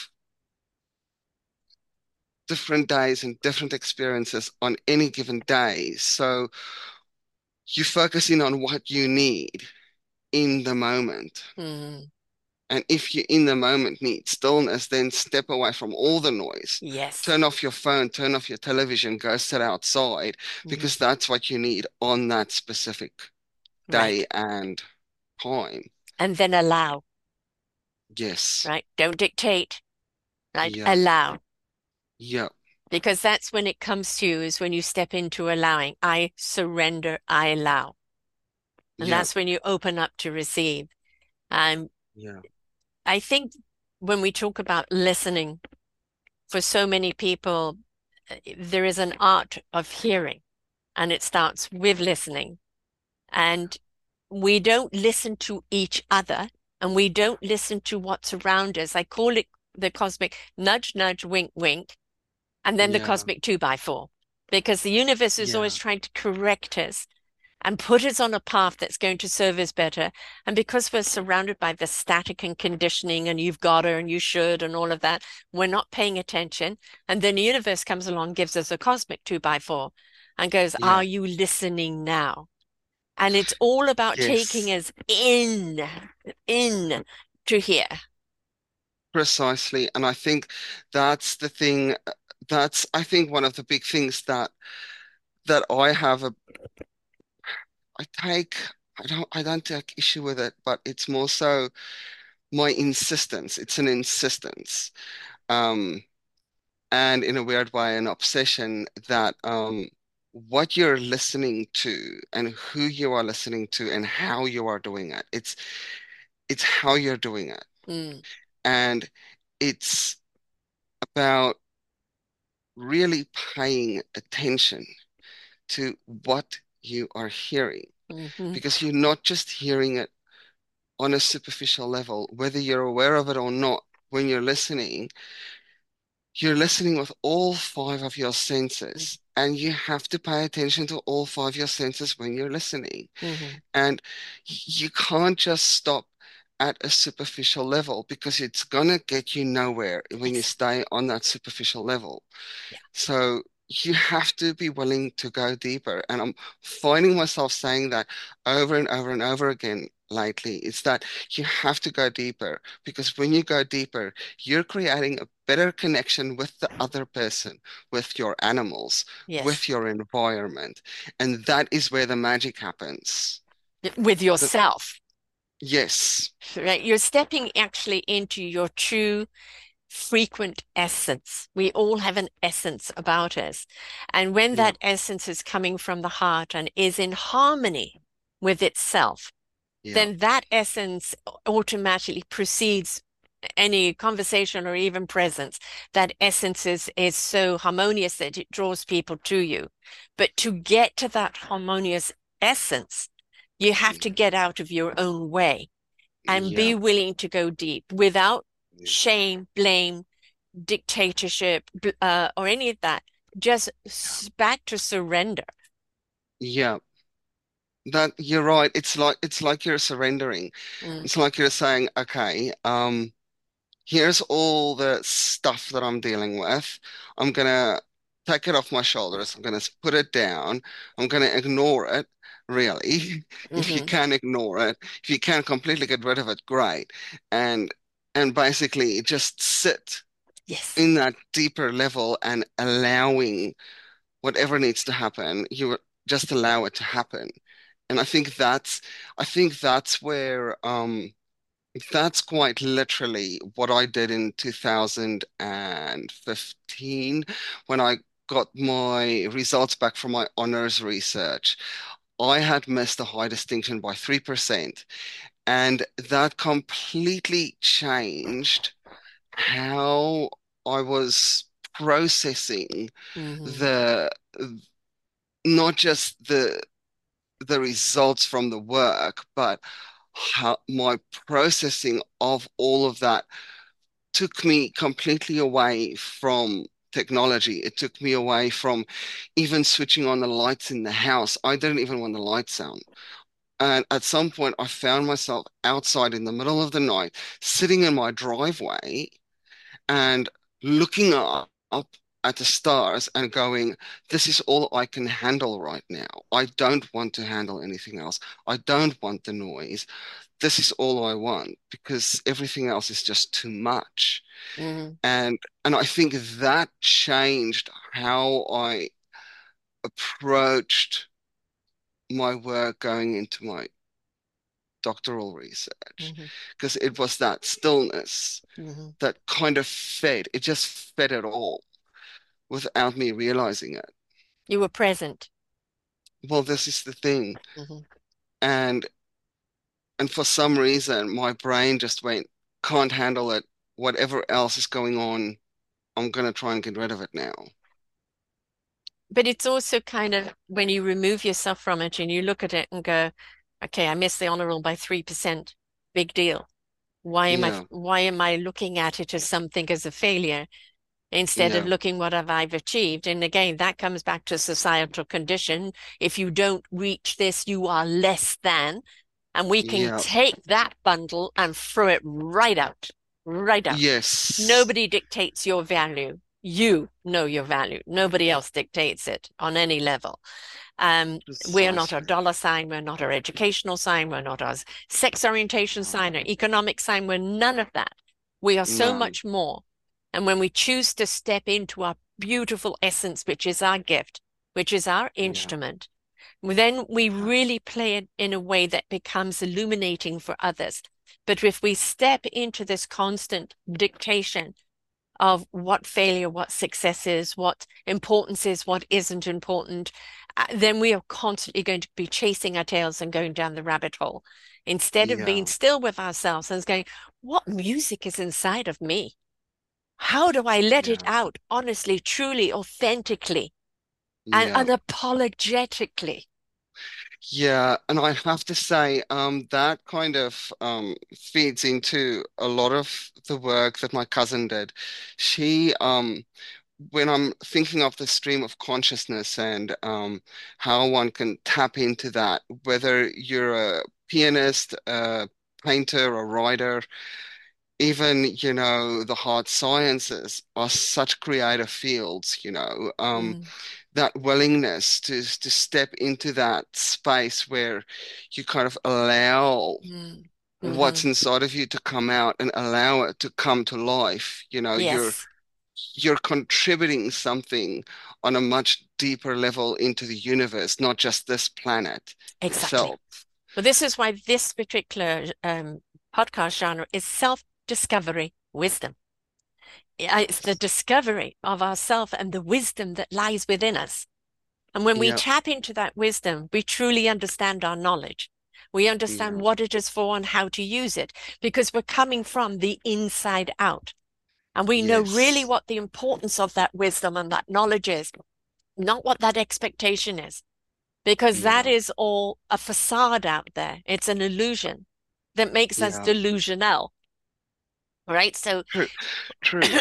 different days and different experiences on any given day. So you focus in on what you need in the moment. mm. And if you in the moment need stillness, then step away from all the noise. Yes. Turn off your phone, turn off your television, go sit outside, Mm, because that's what you need on that specific day Right. and time. And then allow, Yes. right? Don't dictate, right? Yeah. Allow. Yeah. Because that's when it comes to you, is when you step into allowing. I surrender, I allow. And Yeah. that's when you open up to receive. Um, Yeah. I think when we talk about listening, for so many people, there is an art of hearing, and it starts with listening. And we don't listen to each other, and we don't listen to what's around us. I call it the cosmic nudge, nudge, wink, wink, and then the Yeah. cosmic two by four, because the universe is always Yeah. trying to correct us and put us on a path that's going to serve us better. And because we're surrounded by the static and conditioning, and you've got to, and you should, and all of that, we're not paying attention. And then the universe comes along, gives us a cosmic two by four, and goes, Yeah. are you listening now? And it's all about taking Yes. us in to here. Precisely. And I think that's the thing. That's, I think, one of the big things that I take, I don't take issue with it, but it's more so my insistence. It's an insistence. Um, and in a weird way, an obsession that what you're listening to and who you are listening to and how you are doing it. It's how you're doing it. Mm, And it's about really paying attention to what you are hearing hmm. because you're not just hearing it on a superficial level, whether you're aware of it or not. When you're listening with all five of your senses, and you have to pay attention to all five of your senses when you're listening. Hmm. And you can't just stop at a superficial level because it's gonna get you nowhere when you Yes. stay on that superficial level. Yeah. So you have to be willing to go deeper. And I'm finding myself saying that over and over and over again lately. It's that you have to go deeper because when you go deeper, you're creating a better connection with the other person, with your animals, Yes. with your environment. And that is where the magic happens. With The, yourself, yes. right? You're stepping actually into your true frequent essence. We all have an essence about us. And when Yeah. that essence is coming from the heart and is in harmony with itself, Yeah. then that essence automatically precedes any conversation or even presence. That essence is so harmonious that it draws people to you. But to get to that harmonious essence, you have to Yeah. get out of your own way and be Yeah. willing to go deep without shame, blame, dictatorship, or any of that. Just back to surrender. Yeah. That you're right. It's like you're surrendering. Mm, It's like you're saying, okay, here's all the stuff that I'm dealing with. I'm gonna take it off my shoulders. I'm gonna put it down. I'm gonna ignore it, really. If you hmm. can ignore it, if you can completely get rid of it, great. And and basically just sit Yes. in that deeper level and allowing whatever needs to happen, you just allow it to happen. And I think that's where that's quite literally what I did in 2015 when I got my results back from my honors research. I had missed a high distinction by 3%, and that completely changed how I was processing Hmm. the not just the results from the work, but how my processing of all of that took me completely away from technology. It took me away from even switching on the lights in the house. I didn't even want the lights on. And at some point, I found myself outside in the middle of the night, sitting in my driveway and looking up at the stars and going, this is all I can handle right now. I don't want to handle anything else. I don't want the noise. This is all I want because everything else is just too much. Hmm. And I think that changed how I approached my work going into my doctoral research, Hmm. because it was that stillness Hmm. that kind of fed, it just fed it all without me realizing it. You were present. Well, this is the thing. Hmm. And for some reason, my brain just went, can't handle it. Whatever else is going on, I'm gonna try and get rid of it now. But it's also kind of when you remove yourself from it and you look at it and go, okay, I missed the honor roll by 3%. Big deal. Yeah, Why am I looking at it as something as a failure instead of yeah, looking what have I've achieved? And again, that comes back to societal condition. If you don't reach this, you are less than. And we can yeah, take that bundle and throw it right out, right out. yes, Nobody dictates your value. You know your value. Nobody else dictates it on any level. We're not our precisely. dollar sign. We're not our educational sign. We're not our sex orientation sign or economic sign. We're none of that. We are so No, much more. And when we choose to step into our beautiful essence, which is our gift, which is our yeah, instrument, then we really play it in a way that becomes illuminating for others. But if we step into this constant dictation of what failure, what success is, what importance is, what isn't important, then we are constantly going to be chasing our tails and going down the rabbit hole instead of being yeah, still with ourselves and going, what music is inside of me? How do I let it yeah, out honestly, truly, authentically, and yeah. unapologetically? Yeah, and I have to say, that kind of feeds into a lot of the work that my cousin did. She, when I'm thinking of the stream of consciousness and how one can tap into that, whether you're a pianist, a painter, a writer, even, the hard sciences are such creative fields, Mm, that willingness to step into that space where you kind of allow mm, what's hmm. inside of you to come out and allow it to come to life. Yes, You're contributing something on a much deeper level into the universe, not just this planet exactly. itself. Well, this is why this particular podcast genre is self-discovery wisdom. It's the discovery of ourself and the wisdom that lies within us. And when we Yeah, tap into that wisdom, we truly understand our knowledge. We understand yeah, what it is for and how to use it because we're coming from the inside out. And we know really yes, what the importance of that wisdom and that knowledge is, not what that expectation is, because that yeah, is all a facade out there. It's an illusion that makes us yeah. delusional, right? So True, true.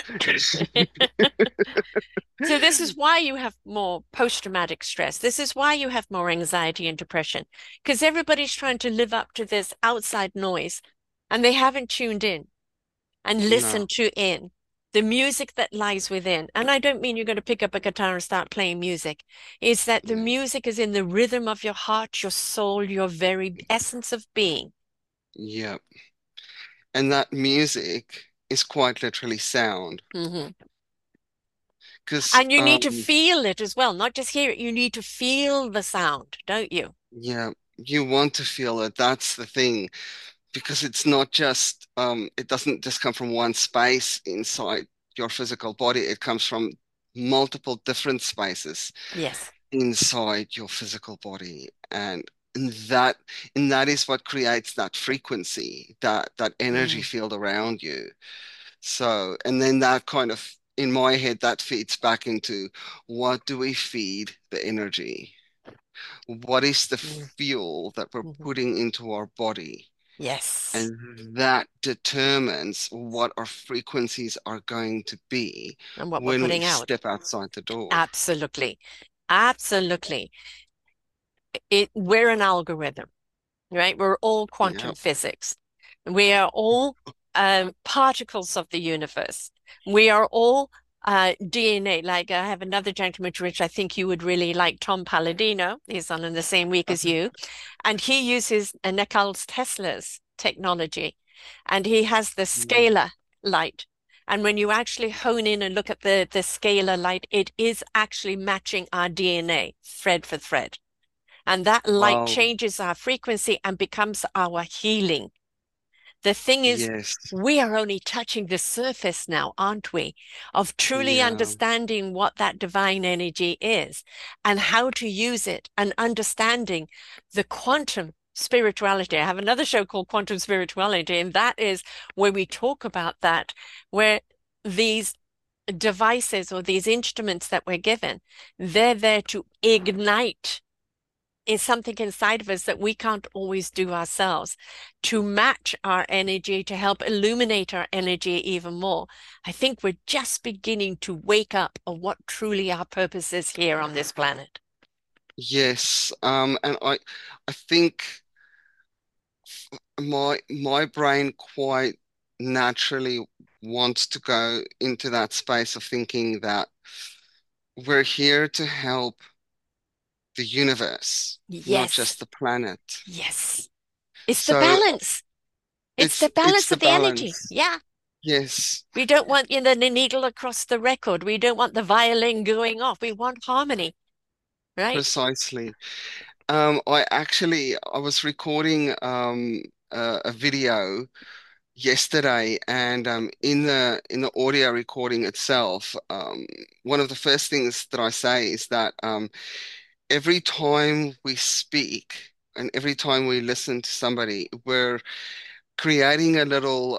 So this is why you have more post-traumatic stress. This is why you have more anxiety and depression, because everybody's trying to live up to this outside noise and they haven't tuned in and No, listened to in the music that lies within. And I don't mean you're going to pick up a guitar and start playing music. It's that the yeah, music is in the rhythm of your heart, your soul, your very essence of being. yeah. And that music is quite literally sound. Hmm. Because, And you need to feel it as well, not just hear it. You need to feel the sound, don't you? yeah, you want to feel it. That's the thing. Because it's not just, it doesn't just come from one space inside your physical body. It comes from multiple different spaces Yes. inside your physical body. And that, and that is what creates that frequency, that energy Mm, field around you. So, and then that kind of, in my head, that feeds back into what do we feed the energy? What is the mm, fuel that we're mhm. putting into our body? Yes. And that determines what our frequencies are going to be And what we're when we putting out. step outside the door. Absolutely. Absolutely. We're an algorithm, right? We're all Yeah. quantum physics. We are all particles of the universe. We are all DNA. Like I have another gentleman, which I think you would really like, Tom Palladino. He's on in the same week as Okay. you. And he uses Nikola Tesla's technology. And he has the Mm. scalar light. And when you actually hone in and look at the scalar light, it is actually matching our DNA thread for thread. And that light Oh, changes our frequency and becomes our healing. The thing is, yes. we are only touching the surface now, aren't we? Of truly Yeah. understanding what that divine energy is and how to use it and understanding the quantum spirituality. I have another show called Quantum Spirituality, and that is where we talk about that, where these devices or these instruments that we're given, they're there to ignite is something inside of us that we can't always do ourselves to match our energy, to help illuminate our energy even more. I think we're just beginning to wake up of what truly our purpose is here on this planet. Yes. And I think my brain quite naturally wants to go into that space of thinking that we're here to help the universe, not just Yes, the planet. yes. It's the So balance. It's the it's balance the of the energy. balance. Yeah. Yes, We don't want, the needle across the record. We don't want the violin going off. We want harmony, right? precisely. I was recording a video yesterday, and in the audio recording itself, one of the first things that I say is that every time we speak and every time we listen to somebody, we're creating a little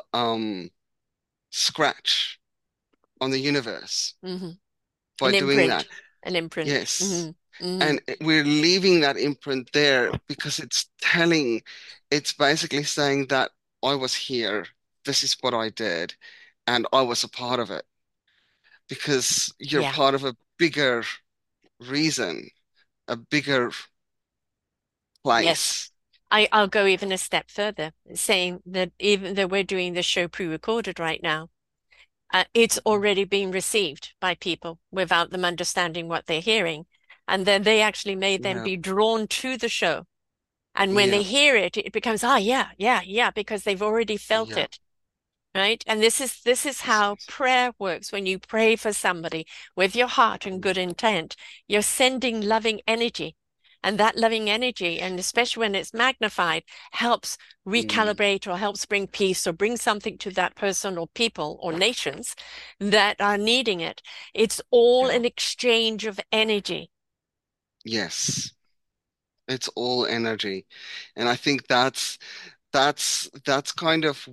scratch on the universe Hmm. by An doing imprint, that. an imprint. Yes. Hmm. Hmm. And we're leaving that imprint there because it's basically saying that I was here, this is what I did, and I was a part of it because you're Yeah. part of a bigger reason, a bigger Yes. place. I'll go even a step further, saying that even though we're doing the show pre-recorded right now, it's already being received by people without them understanding what they're hearing. And then they actually may then Yeah, be drawn to the show. And when they yeah, hear it, it becomes, ah, yeah, yeah, yeah, because they've already felt yeah. it. Right. And this is how Precisely. prayer works. When you pray for somebody with your heart and good intent, you're sending loving energy. And that loving energy, and especially when it's magnified, helps Mm, recalibrate or helps bring peace or bring something to that person or people or nations that are needing it. It's all yeah. an exchange of energy. Yes. It's all energy. And I think that's kind of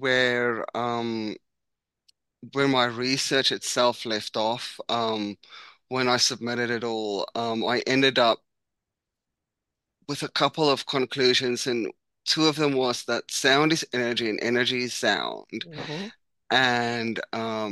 where my research itself left off. When I submitted it all, I ended up with a couple of conclusions, and two of them was that sound is energy and energy is sound. Mhm. And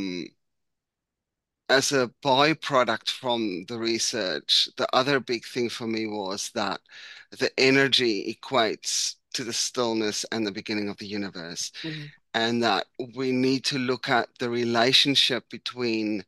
as a byproduct from the research, the other big thing for me was that the energy equates to the stillness and the beginning of the universe, Mhm. and that we need to look at the relationship between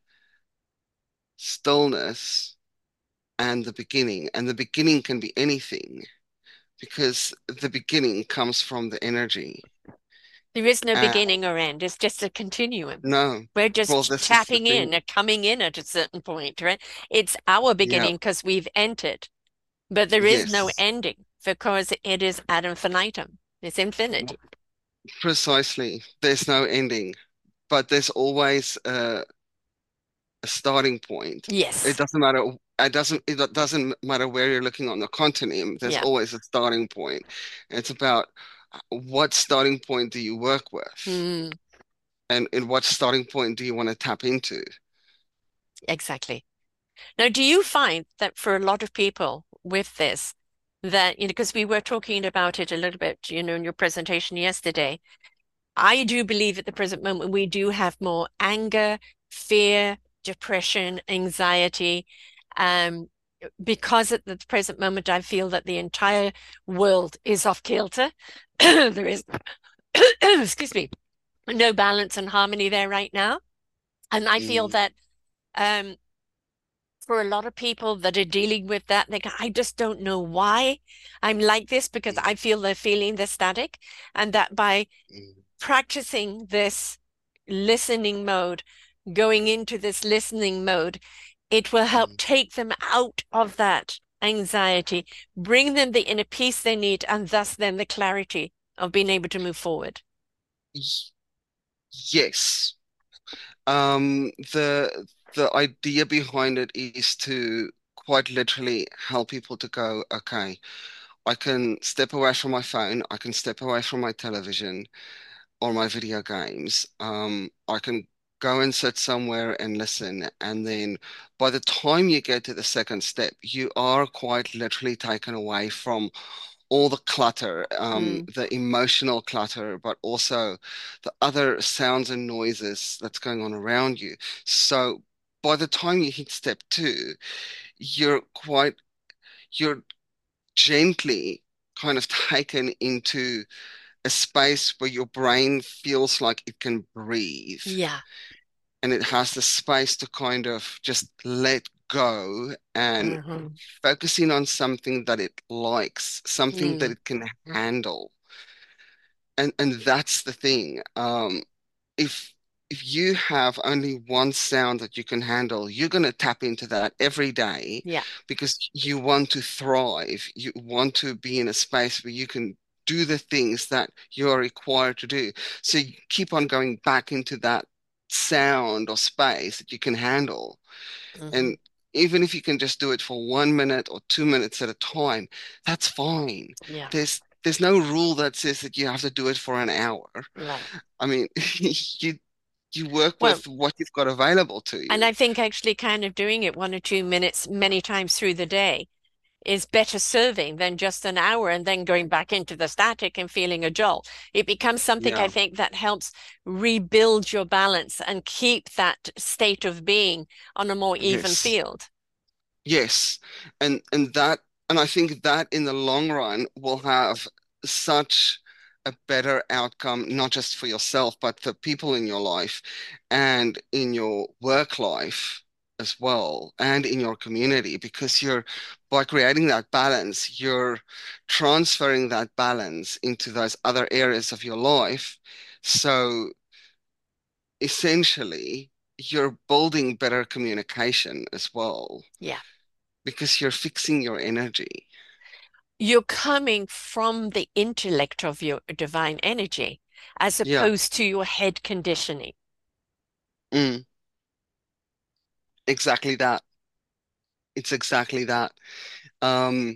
stillness and the beginning. And the beginning can be anything because the beginning comes from the energy. There is no And beginning or end. It's just a continuum. no, We're well, just this is the tapping in thing. or coming in at a certain point, right? It's our Yeah, beginning because we've entered, but there is no yes, ending because it is ad infinitum. It's infinity. precisely. There's no ending, but there's always a starting point. It Yes. doesn't matter. It doesn't matter where you're looking on the continent. There's Yeah. always a starting point. It's about what starting point do you work with, Mm, and what starting point do you want to tap into? exactly. Now, do you find that for a lot of people with this, that, because we were talking about it a little bit, in your presentation yesterday, I do believe at the present moment we do have more anger, fear, depression, anxiety, um, because at the present moment I feel that the entire world is off kilter. There is, excuse me, no balance and harmony there right now. And I feel Mm, that um, for a lot of people that are dealing with that, they go, I just don't know why I'm like this because mm, I feel they're feeling the static. And that by mm, practicing this listening mode, going into this listening mode, it will help mm. take them out of that anxiety, bring them the inner peace they need, and thus then the clarity of being able to move forward. Y- yes. The idea behind it is to quite literally help people to go, okay, I can step away from my phone, I can step away from my television or my video games. I can go and sit somewhere and listen. And then by the time you get to the second step, you are quite literally taken away from all the clutter, Mm, the emotional clutter, but also the other sounds and noises that's going on around you. So by the time you hit step two, you're quite, you're gently kind of taken into a space where your brain feels like it can breathe yeah. and it has the space to kind of just let go and Hmm. focusing on something that it likes, something that Mm, it can handle. And that's the thing. If if you have only one sound that you can handle, you're going to tap into that every day yeah. because you want to thrive. You want to be in a space where you can do the things that you are required to do. So you keep on going back into that sound or space that you can handle. Hmm. And even if you can just do it for 1 minute or 2 minutes at a time, that's fine. Yeah. There's no rule that says that you have to do it for an hour. Right. I mean, you you work Well, with what you've got available to and you. I think actually kind of doing it 1 or 2 minutes many times through the day is better serving than just an hour and then going back into the static and feeling a jolt. It becomes something I Yeah. think that helps rebuild your balance and keep that state of being on a more even Yes. field. Yes. And I think that in the long run will have such a better outcome, not just for yourself, but for people in your life and in your work life as well, and in your community, because you're by creating that balance, you're transferring that balance into those other areas of your life. So essentially, you're building better communication as well Yeah. because you're fixing your energy. You're coming from the intellect of your divine energy as Yeah, opposed to your head conditioning. mm, exactly that. It's exactly that. Um,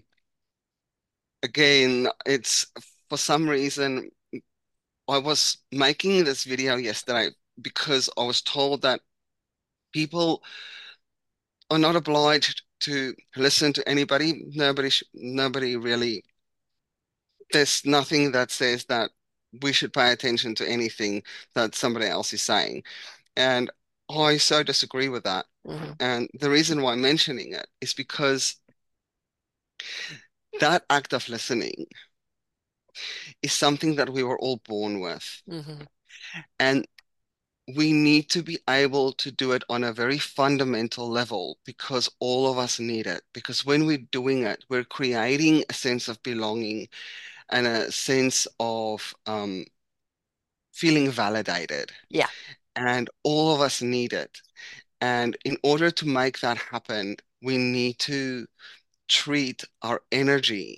Again, it's for some reason I was making this video yesterday because I was told that people are not obliged to listen to anybody. Nobody really, there's nothing that says that we should pay attention to anything that somebody else is saying. And I so disagree with that. Hmm. And the reason why I'm mentioning it is because that act of listening is something that we were all born with. Hmm. And we need to be able to do it on a very fundamental level because all of us need it. Because when we're doing it, we're creating a sense of belonging and a sense of feeling validated. Yeah. And all of us need it. And in order to make that happen, we need to treat our energy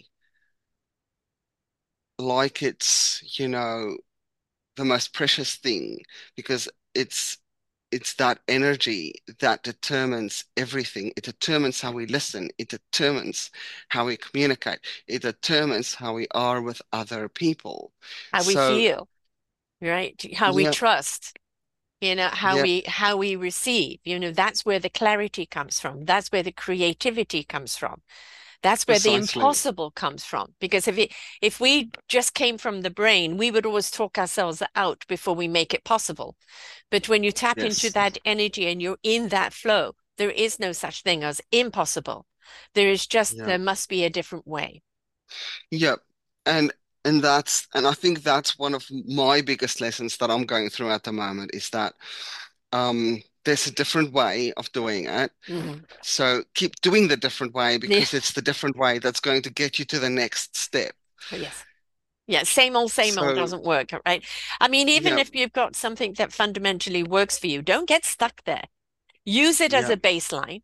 like it's the most precious thing because it's that energy that determines everything. It determines how we listen. It determines how we communicate. It determines how we are with other people. How we So, feel, right? How we yeah, trust, how yeah, we receive, that's where the clarity comes from. That's where the creativity comes from. That's where the precisely. impossible comes from. Because if we just came from the brain, we would always talk ourselves out before we make it possible. But when you tap into Yes. that energy and you're in that flow, there is no such thing as impossible. There is just, Yeah. there must be a different way. Yeah. And and I think that's one of my biggest lessons that I'm going through at the moment is that there's a different way of doing it. Mhm. So keep doing the different way Yeah. because it's the different way that's going to get you to the next step. Yes. Yeah, same old So doesn't work, right? I mean, even yeah, if you've got something that fundamentally works for you, don't get stuck there. Use it as yeah, a baseline.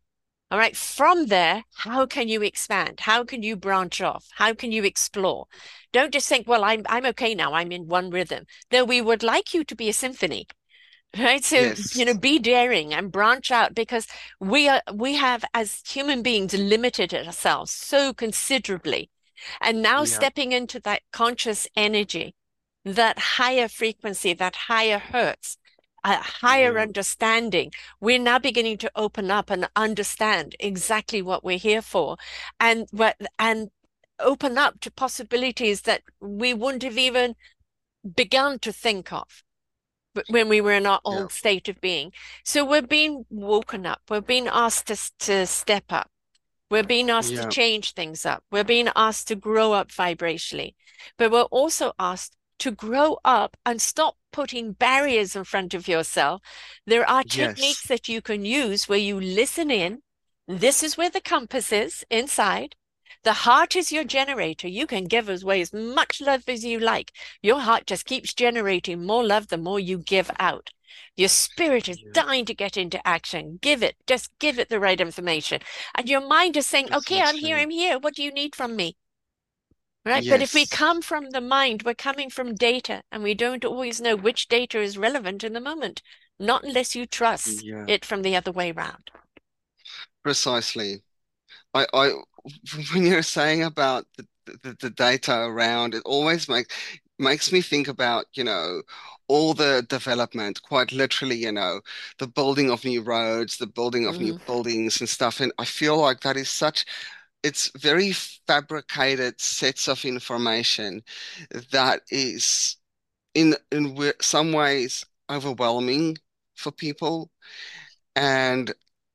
All right. From there, how can you expand? How can you branch off? How can you explore? Don't just think, well, I'm okay now. I'm in one rhythm. Though we would like you to be a symphony, right? So, Yes. be daring and branch out because we have as human beings limited ourselves so considerably. And now Yeah. stepping into that conscious energy, that higher frequency, that higher hertz, a higher Yeah. understanding, we're now beginning to open up and understand exactly what we're here for, and open up to possibilities that we wouldn't have even begun to think of when we were in our Yeah. old state of being. So we're being woken up. We're being asked to step up. We're being asked to Yeah. change things up. We're being asked to grow up vibrationally, but we're also asked to grow up and stop putting barriers in front of yourself. There are techniques Yes. that you can use where you listen in. This is where the compass is inside. The heart is your generator. You can give away as much love as you like. Your heart just keeps generating more love the more you give out. Your spirit is Yeah. dying to get into action. Just give it the right information. And your mind is saying, okay, I'm here, Precisely. I'm here. What do you need from me? Right. But if we Yes. come from the mind, we're coming from data, and we don't always know which data is relevant in the moment, not unless you trust Yeah. it from the other way around. Precisely. I when you're saying about the data around, it always makes me think about, all the development, quite literally, the building of new roads, the building of new Hmm. buildings and stuff. And I feel like that is it's very fabricated sets of information that is in some ways overwhelming for people. And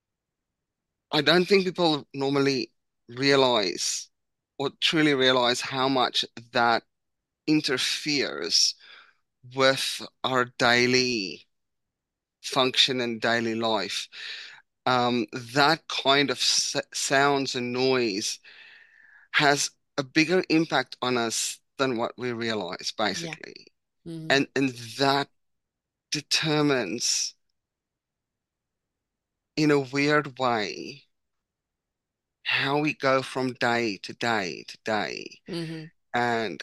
I don't think people normally realize or truly realize how much that interferes with our daily function and daily life. That kind of sounds and noise has a bigger impact on us than what we realize, Yeah. basically. Hmm. And that determines, in a weird way, how we go from day to day to day. Hmm. And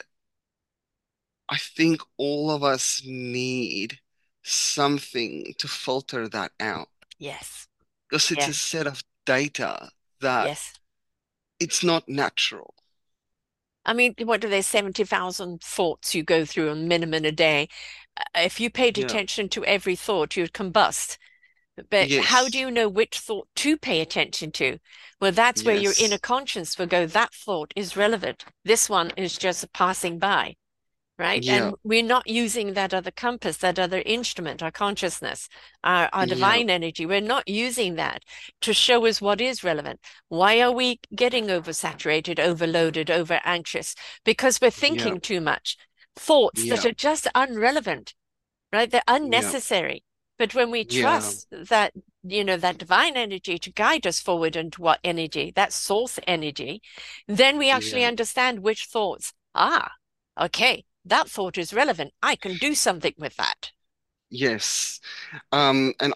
I think all of us need something to filter that out Yes. because it's a Yes. set of data that Yes. it's not natural. I mean, what are there, 70,000 thoughts you go through a minimum a day? If you paid Yeah. attention to every thought, you'd combust. But how do Yes. you know which thought to pay attention to? Well, that's where your inner Yes. conscience will go, that thought is relevant. This one is just passing by, right? Yeah. And we're not using that other compass, that other instrument, our consciousness, our Yeah. divine energy. We're not using that to show us what is relevant. Why are we getting oversaturated, overloaded, over anxious? Because we're Yeah. thinking too much. Thoughts that Yeah. are just unrelevant, right? They're Yeah. unnecessary. But when we Yeah. trust that, that divine energy to guide us forward into what energy, that source energy, then we actually Yeah. understand which thoughts, okay, that thought is relevant. I can do something with that. Yes. And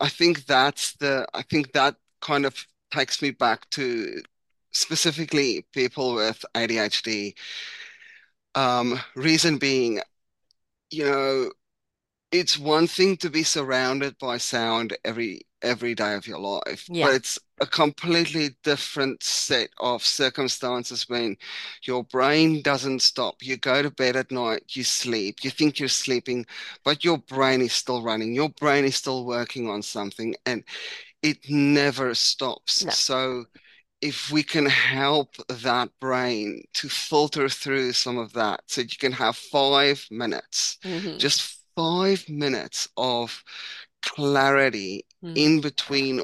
I think that kind of takes me back to specifically people with ADHD. Reason being, you know, it's one thing to be surrounded by sound every day of your life, Yeah, but it's a completely different set of circumstances when your brain doesn't stop. You go to bed at night, you sleep, you think you're sleeping, but your brain is still running. Your brain is still working on something, and it never stops. no. So if we can help that brain to filter through some of that, so you can have 5 minutes, Hmm. just 5 minutes of clarity Hmm. in between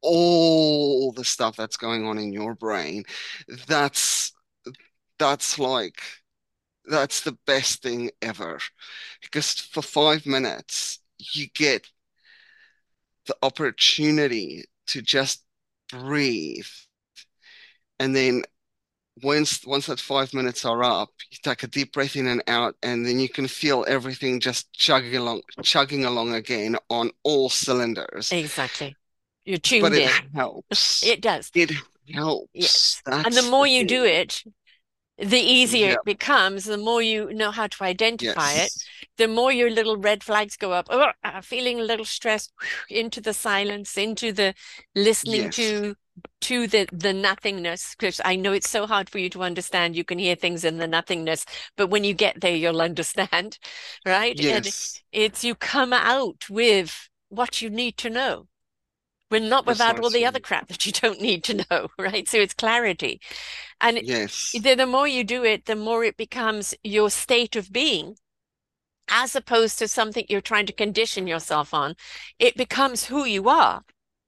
all the stuff that's going on in your brain, that's that's like that's the best thing ever. Because for 5 minutes, you get the opportunity to just breathe. And then once that 5 minutes are up, you take a deep breath in and out, and then you can feel everything just chugging along again on all cylinders. Exactly. You're but tuned it in. helps. It does. It helps. Yes. And the That's more the you do thing. it, the easier Yeah. it becomes, the more you know how to identify it, Yes. the more your little red flags go up. Oh, feeling a little stressed, into the silence, into the listening Yes. to the nothingness. Because I know it's so hard for you to understand. You can hear things in the nothingness, but when you get there, you'll understand, right? And Yes. it's you come out with what you need to know. We're not without all the other Precisely. crap that you don't need to know, right? So it's clarity. And Yes. the more you do it, the more it becomes your state of being, as opposed to something you're trying to condition yourself on. It becomes who you are.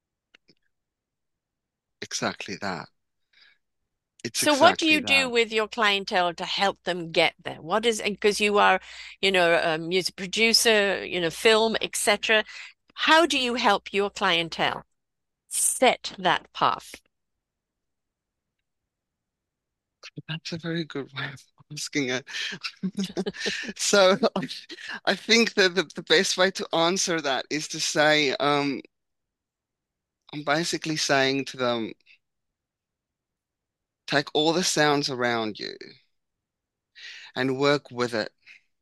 Exactly that. It's So what do exactly you do that. with your clientele to help them get there? What is, because you are, a music producer, film, etc. How do you help your clientele set that path? That's a very good way of asking it. So I think that the best way to answer that is to say, I'm basically saying to them, take all the sounds around you and work with it.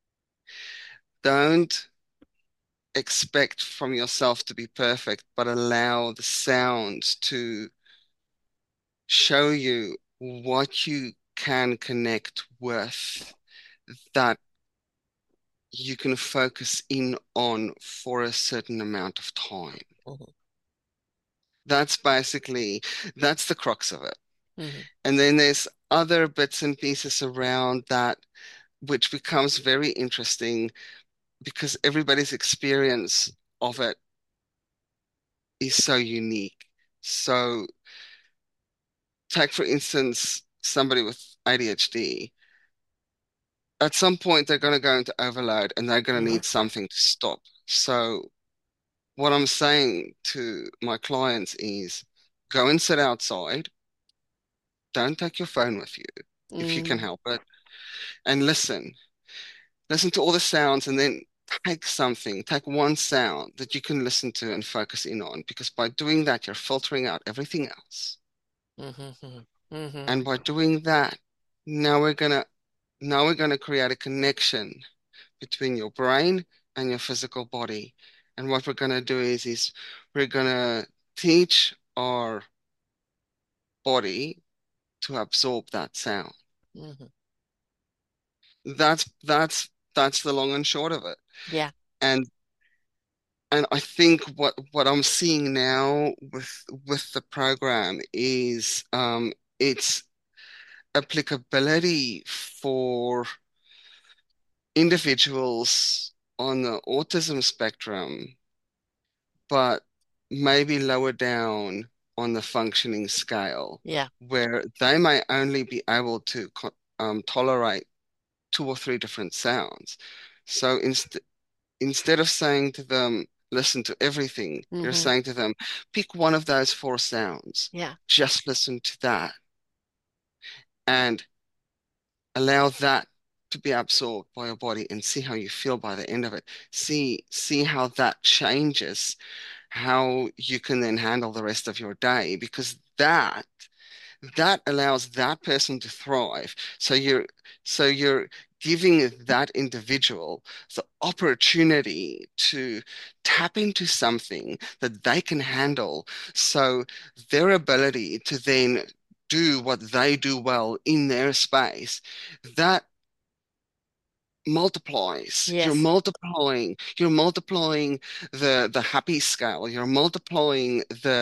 Don't expect from yourself to be perfect, but allow the sounds to show you what you can connect with, that you can focus in on for a certain amount of time. Mhm, That's basically, that's the crux of it. mhm, And then there's other bits and pieces around that, which becomes very interesting because everybody's experience of it is so unique. So take, for instance, somebody with ADHD. At some point, they're going to go into overload and they're going to mhm, need something to stop. So what I'm saying to my clients is go and sit outside. Don't take your phone with you if you can mm, help it, and listen. Listen to all the sounds and then take one sound that you can listen to and focus in on, because by doing that, you're filtering out everything else. mhm, mhm, mhm, And by doing that, now we're gonna now we're gonna create a connection between your brain and your physical body. And what we're gonna do is we're gonna teach our body to absorb that sound. mhm. That's the long and short of it. Yeah. And and I think what I'm seeing now with the program is its applicability for individuals on the autism spectrum, but maybe lower down on the functioning scale, Yeah. where they may only be able to tolerate two or three different sounds. So instead of saying to them, listen to everything, you're Hmm. saying to them, pick one of those four sounds, Yeah. just listen to that, and allow that to be absorbed by your body and see how you feel by the end of it. See how that changes how you can then handle the rest of your day, because that allows that person to thrive. So you're giving that individual the opportunity to tap into something that they can handle. So their ability to then do what they do well in their space, that multiplies. Yes. You're multiplying the happy scale. You're multiplying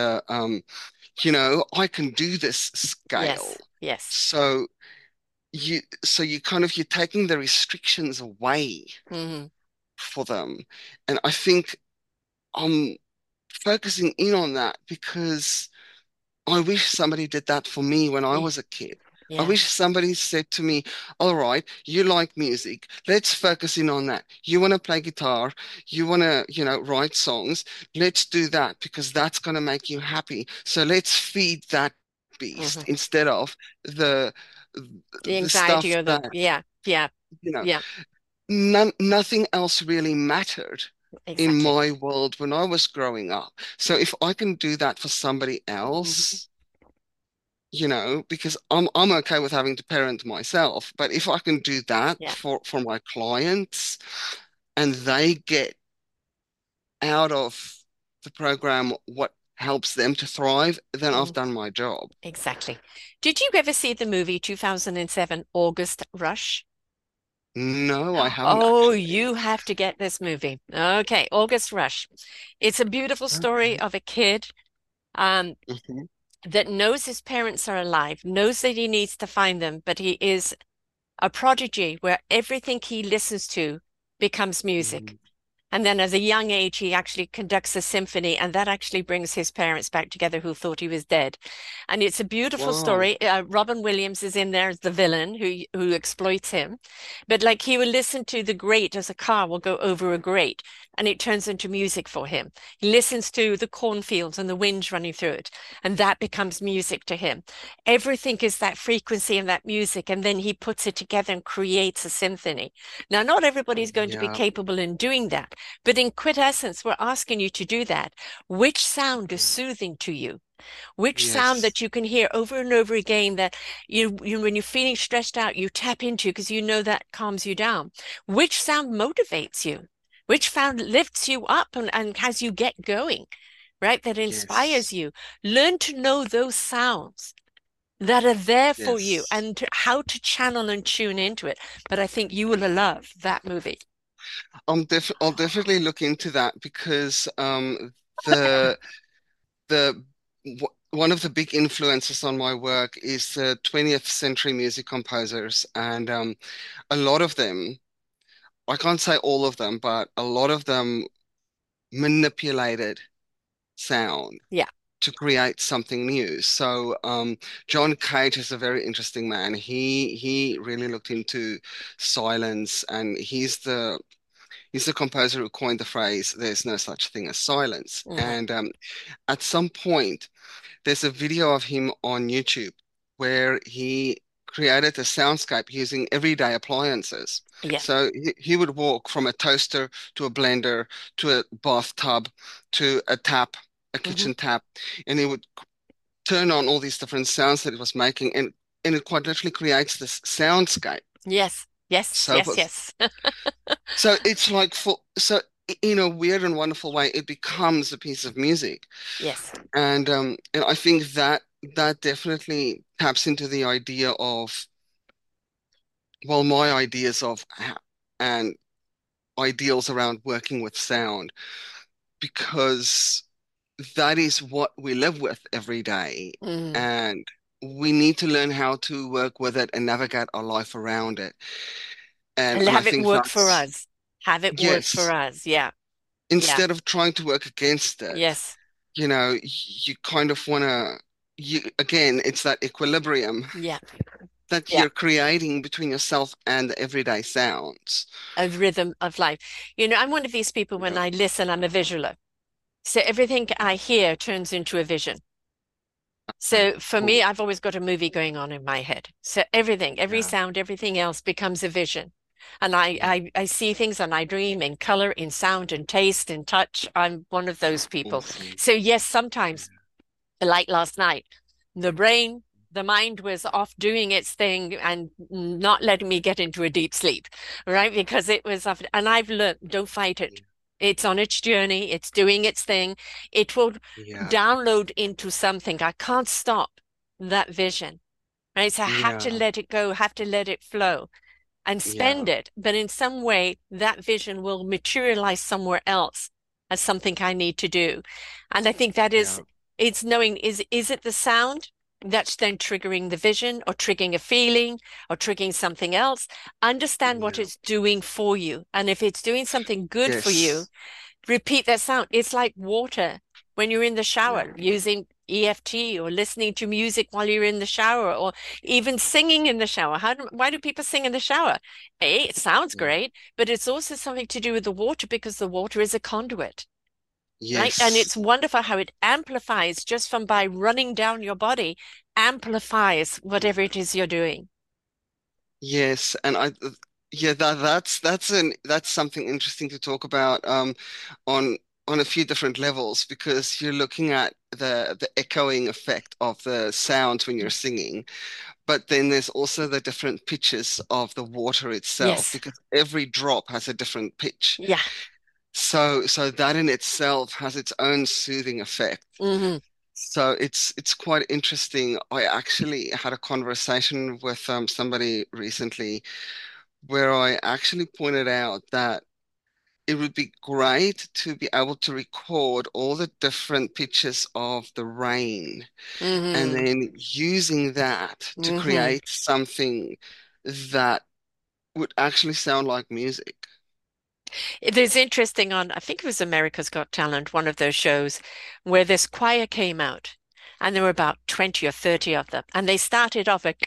I can do this scale. Yes. Yes. So you're taking the restrictions away Hmm. for them. And I think I'm focusing in on that because I wish somebody did that for me when I Yeah. was a kid. I Yeah. wish somebody said to me, all right, you like music. Let's focus in on that. You want to play guitar. You want to, write songs. Let's do that because that's going to make you happy. So let's feed that beast Hmm. instead of the The the anxiety stuff or that, yeah. Yeah. you know, Yeah. nothing else really mattered. in Exactly. my world when I was growing up. So if I can do that for somebody Mhm. else, because I'm okay with having to parent myself, but if I can do that Yeah. for my clients and they get out of the program what helps them to thrive, then I've Mhm. done my job. Exactly. Did you ever see the movie 2007 August Rush? No, I haven't Oh, actually. you have to get this movie. Okay, August Rush. It's a beautiful story Okay. of a kid um, Hmm. that knows his parents are alive, knows that he needs to find them, but he is a prodigy where everything he listens to becomes music. Mm. And then as a young age, he actually conducts a symphony, and that actually brings his parents back together who thought he was dead. And it's a beautiful Wow. story. Robin Williams is in there as the villain who exploits him. But like he will listen to the grate as a car will go over a grate, and it turns into music for him. He listens to the cornfields and the wind running through it, and that becomes music to him. Everything is that frequency and that music, and then he puts it together and creates a symphony. Now, not everybody's going to be Yeah. capable in doing that, but in quintessence, we're asking you to do that. Which sound is soothing to you? Which sound Yes. that you can hear over and over again that you when you're feeling stressed out, you tap into because you know that calms you down. Which sound motivates you? Which sound lifts you up and has you get going, right? That inspires Yes. you. Learn to know those sounds that are there for you Yes. and how to channel and tune into it. But I think you will love that movie. I'll definitely look into that because the the one of the big influences on my work is the 20th century music composers, and a lot of them, I can't say all of them, but a lot of them manipulated sound Yeah. to create something new. So John Cage is a very interesting man. He really looked into silence, and he's the composer who coined the phrase "there's no such thing as silence." Hmm. And at some point, there's a video of him on YouTube where he created a soundscape using everyday appliances. Yeah. So he would walk from a toaster to a blender to a bathtub to a tap, a Hmm. kitchen tap, and he would turn on all these different sounds that it was making, and it quite literally creates this soundscape. Yes. Yes. So Yes. Yes. so it's like in a weird and wonderful way, it becomes a piece of music. Yes. And I think that that definitely taps into the idea of, well, my ideas of and ideals around working with sound, because that is what we live with every day. Mm. And we need to learn how to work with it and navigate our life around it. And And and I have it think work for that's, us. Have it work for yes, us. Yeah. Yeah. instead of trying to work against it, Yes. you kind of want to, you again, it's that equilibrium Yeah. that Yeah. you're creating between yourself and the everyday sounds. A rhythm of life. I'm one of these people when Yeah. I listen, I'm a visualer. So everything I hear turns into a vision. Okay. So for me, Cool. I've always got a movie going on in my head. So everything, every Yeah. sound, everything else becomes a vision. And I see things and I dream in color, in sound, and taste, and touch. I'm one of those people. Awesome. So yes, sometimes, like last night, the brain, the mind was off doing its thing and not letting me get into a deep sleep, right? Because it was off, and I've learned, don't fight it. It's on its journey, it's doing its thing. It will Yeah. download into something. I can't stop that vision, right? So I have to Yeah. let it go, have to let it flow and spend Yeah. it. But in some way, that vision will materialize somewhere else as something I need to do. And I think that is, Yeah. it's knowing, is it the sound that's then triggering the vision or triggering a feeling or triggering something else? Understand what Yeah. it's doing for you. And if it's doing something good for you, Yes. repeat that sound. It's like water when you're in the Yeah. shower using EFT or listening to music while you're in the shower or even singing in the shower. Why do people sing in the shower? A, it sounds Yeah. great, but it's also something to do with the water because the water is a conduit, right? And it's Yes. wonderful how it amplifies just from by running down your body, amplifies whatever it is you're doing. Yes. And Yeah, that's something interesting to talk about on on a few different levels because you're looking at the echoing effect of the sounds when you're singing, but then there's also the different pitches of the water itself Yes. because every drop has a different pitch. Yeah. So that in itself has its own soothing effect. Hmm. So it's quite interesting. I actually had a conversation with somebody recently where I actually pointed out that it would be great to be able to record all the different pitches of the rain and Hmm. then using that to Hmm. create something that would actually sound like music. There's interesting on, I think it was America's Got Talent, one of those shows where this choir came out and there were about 20 or 30 of them. And they started off at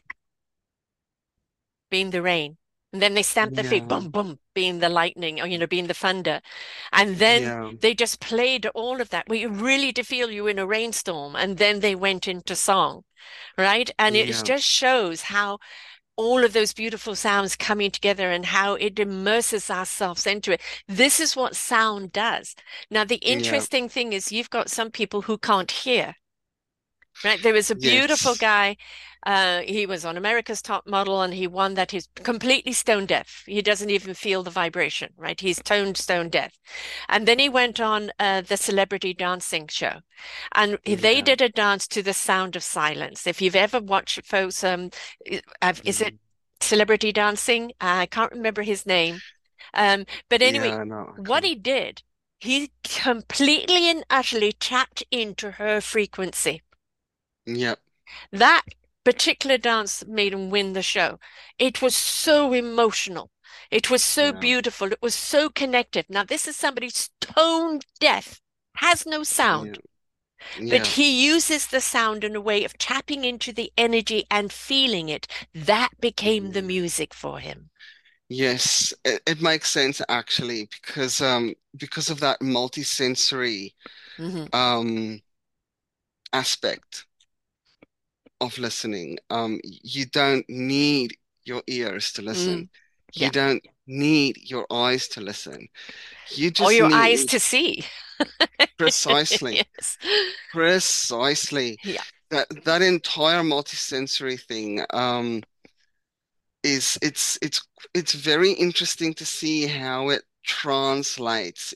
being the rain. And then they stamped their feet, Yeah, boom, boom, being the lightning, or, being the thunder. And then yeah, they just played all of that. We really to feel you in a rainstorm. And then they went into song, right? And it yeah, just shows how all of those beautiful sounds coming together and how it immerses ourselves into it. This is what sound does. Now, the yeah, interesting thing is you've got some people who can't hear. Right. There was a beautiful yes, guy. He was on America's Top Model and he won that. He's completely stone deaf. He doesn't even feel the vibration, right? He's toned stone deaf. And then he went on the Celebrity Dancing Show. And they yeah. did a dance to the sound of silence. If you've ever watched it, folks, is it Mm. Celebrity Dancing? I can't remember his name. But anyway, Yeah, no, I what can't. he did, he completely and utterly tapped into her frequency. Yep, That particular dance made him win the show. It was so emotional. It was so yeah, beautiful. It was so connected. Now, this is somebody stone deaf, has no yeah, sound, but yeah, he uses the sound in a way of tapping into the energy and feeling it. That became the yeah. music for him. Yes, it makes sense actually because of that multi-sensory Hmm. um aspect of listening. You don't need your ears to listen. Mm. You Yeah. don't need your eyes to listen. You Or just your eyes need to see. precisely, Yes. precisely Yeah. that entire multi-sensory thing. Is it's very interesting to see how it translates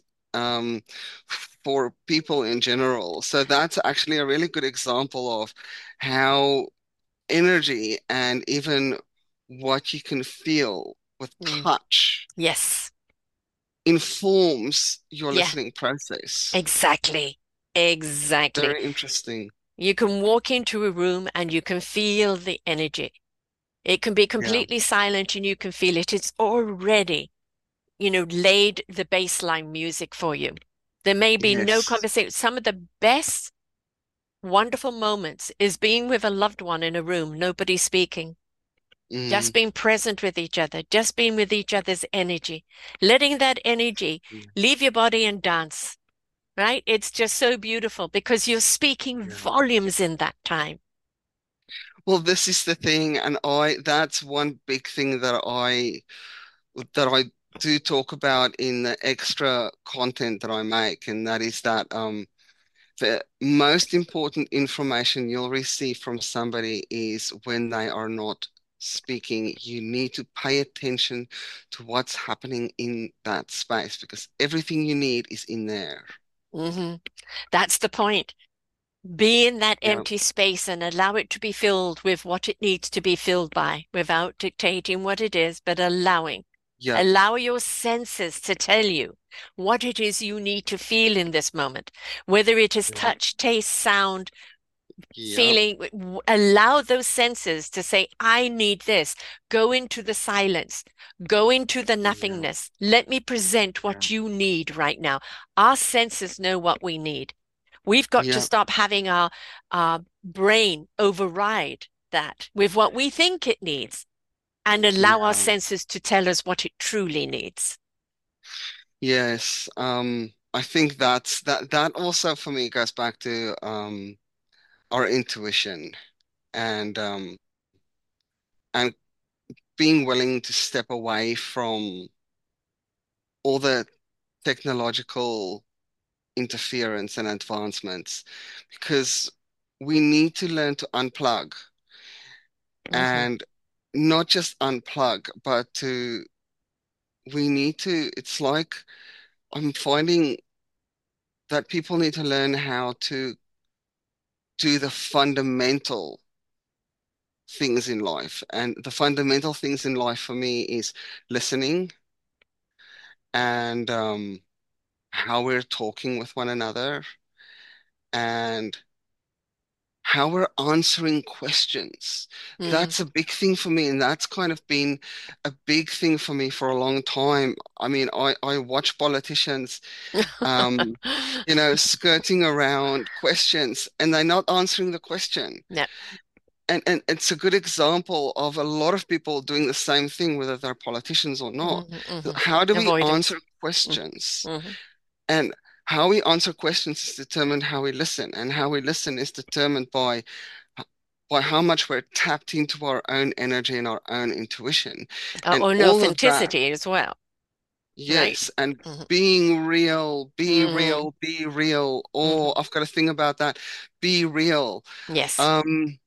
for people in general. So that's actually a really good example of how energy and even what you can feel with Mm. touch Yes. informs your Yeah. listening process. Exactly. Exactly. Very interesting. You can walk into a room and you can feel the energy. It can be Yeah. completely silent and you can feel it. It's already, laid the baseline music for you. There may be no Yes. conversation. Some of the best wonderful moments is being with a loved one in a room, nobody speaking, just Mm. being present with each other, just being with each other's energy, letting that energy leave your body and dance, right? It's just so beautiful because you're speaking Yeah. volumes in that time. Well, this is the thing, and I that's one big thing that I do talk about in the extra content that I make, and that is that the most important information you'll receive from somebody is when they are not speaking. You need to pay attention to what's happening in that space because everything you need is in there. Hmm. That's the point. Be in that Yeah, empty space and allow it to be filled with what it needs to be filled by without dictating what it is, but allowing. yeah, Allow your senses to tell you what it is you need to feel in this moment, whether it is yeah, touch, taste, sound, yeah, feeling. Allow those senses to say, I need this. Go into the silence, go into the yeah, nothingness. Let me present yeah, what you need right now. Our senses know what we need. We've got to yeah, stop having our brain override that with what we think it needs and allow our yeah. senses to tell us what it truly needs. Yes. I think that also for me goes back to our intuition and and being willing to step away from all the technological interference and advancements because we need to learn to unplug Hmm. and not just unplug, but we need to, it's like I'm finding that people need to learn how to do the fundamental things in life. And the fundamental things in life for me is listening and how we're talking with one another and how we're answering questions. Hmm. That's a big thing for me, and that's kind of been a big thing for me for a long time. I mean, I watch politicians, um, skirting around questions, and they're not answering the question. No. And it's a good example of a lot of people doing the same thing, whether they're politicians or not. Hmm. Hmm. How do we Avoidance. answer questions? Hmm. And how we answer questions is determined how we listen, and how we listen is determined by how much we're tapped into our own energy and our own intuition. And Or all of that, authenticity as well, right? yes, and Hmm. being real, be Hmm. real, be real. Hmm. Or I've got a thing about that, be real. Yes. Um,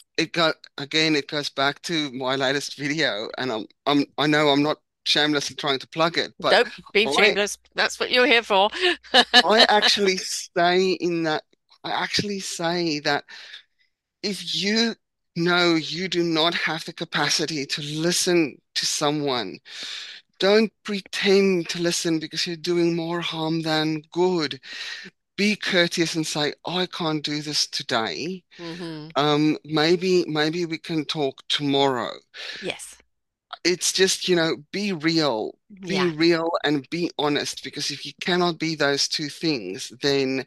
it goes back to my latest video, and I know I'm not shamelessly trying to plug it, but Don't be I shameless. That's what you're here for. I actually say in that I actually say that if you know you do not have the capacity to listen to someone, don't pretend to listen because you're doing more harm than good. Be courteous and say, I can't do this today. Hmm. Maybe we can talk tomorrow. Yes. It's just, be Yeah. real and be honest, because if you cannot be those two things, then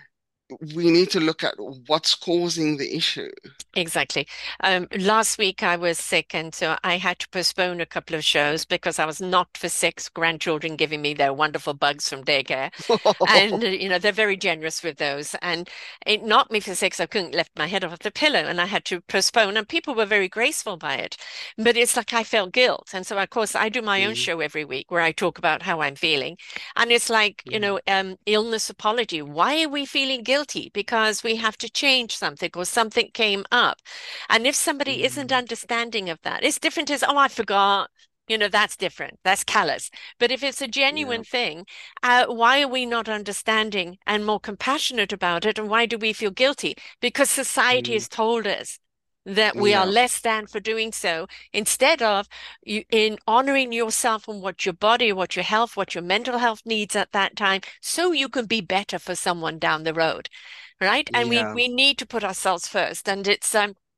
we need to look at what's causing the issue. Exactly. Last week I was sick, and so I had to postpone a couple of shows because I was knocked for six, grandchildren giving me their wonderful bugs from daycare. And, they're very generous with those. And it knocked me for six. I couldn't lift my head off the pillow and I had to postpone. And people were very graceful by it. But it's like I felt guilt. And so, of course, I do my own Mm, show every week where I talk about how I'm feeling. And it's like, mm, illness apology. Why are we feeling guilty? Because we have to change something or something came up. And if somebody isn't mm, understanding of that, it's different as, oh, I forgot. That's different. That's callous. But if it's a yeah, genuine thing, why are we not understanding and more compassionate about it? And why do we feel guilty? Because society mm, has told us that we are yeah, less than for doing so, instead of in honoring yourself and what your body, what your health, what your mental health needs at that time, so you can be better for someone down the road, right? And we yeah, we need to put ourselves first, and it's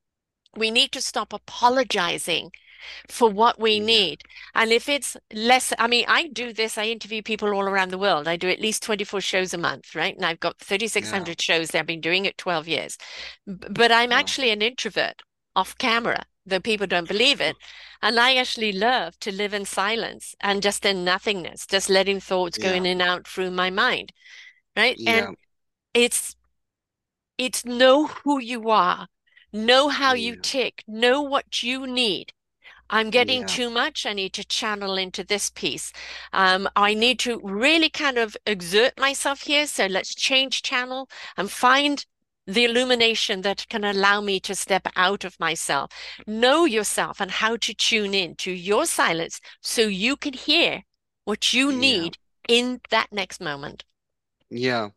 we need to stop apologizing for what we yeah, need. And if it's less, I mean, I do this, I interview people all around the world. I do at least 24 shows a month, right? And I've got yeah. 3,600 shows there. I've been doing it 12 years. But I'm Wow. actually an introvert off camera, though people don't believe it. And I actually love to live in silence and just in nothingness, just letting thoughts go Yeah, in and out through my mind, right? And yeah, it's it's know who you are, know how you yeah, tick, know what you need. I'm getting yeah, too much. I need to channel into this piece. I yeah, need to really kind of exert myself here. So let's change channel and find the illumination that can allow me to step out of myself. Know yourself and how to tune in to your silence so you can hear what you yeah, need in that next moment. yeah.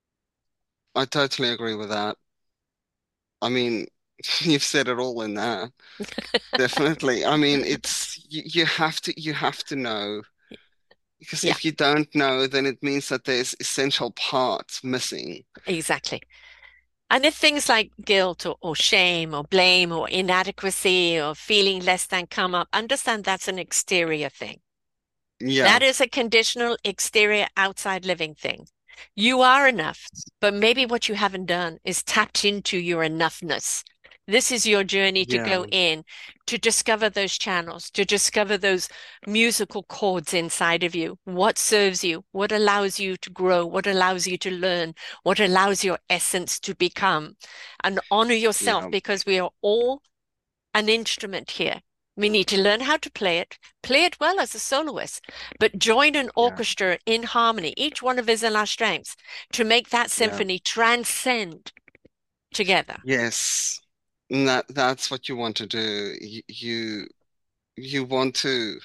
I totally agree with that. I mean, you've said it all in there. Definitely. I mean, you have to know, because Yeah, if you don't know, then it means that there's essential parts missing. exactly. And if things like guilt or shame or blame or inadequacy or feeling less than come up, understand that's an exterior thing. That Yeah, is a conditional exterior outside living thing. You are enough, but maybe what you haven't done is tapped into your enoughness. This is your journey to yeah, go in, to discover those channels, to discover those musical chords inside of you. What serves you? What allows you to grow? What allows you to learn? What allows your essence to become? And honor yourself yeah, because we are all an instrument here. We need to learn how to play it well as a soloist, but join an Yeah. orchestra in harmony, each one of us in our strengths, to make that Yeah. symphony transcend together. Yes. And that's what you want to do. You want to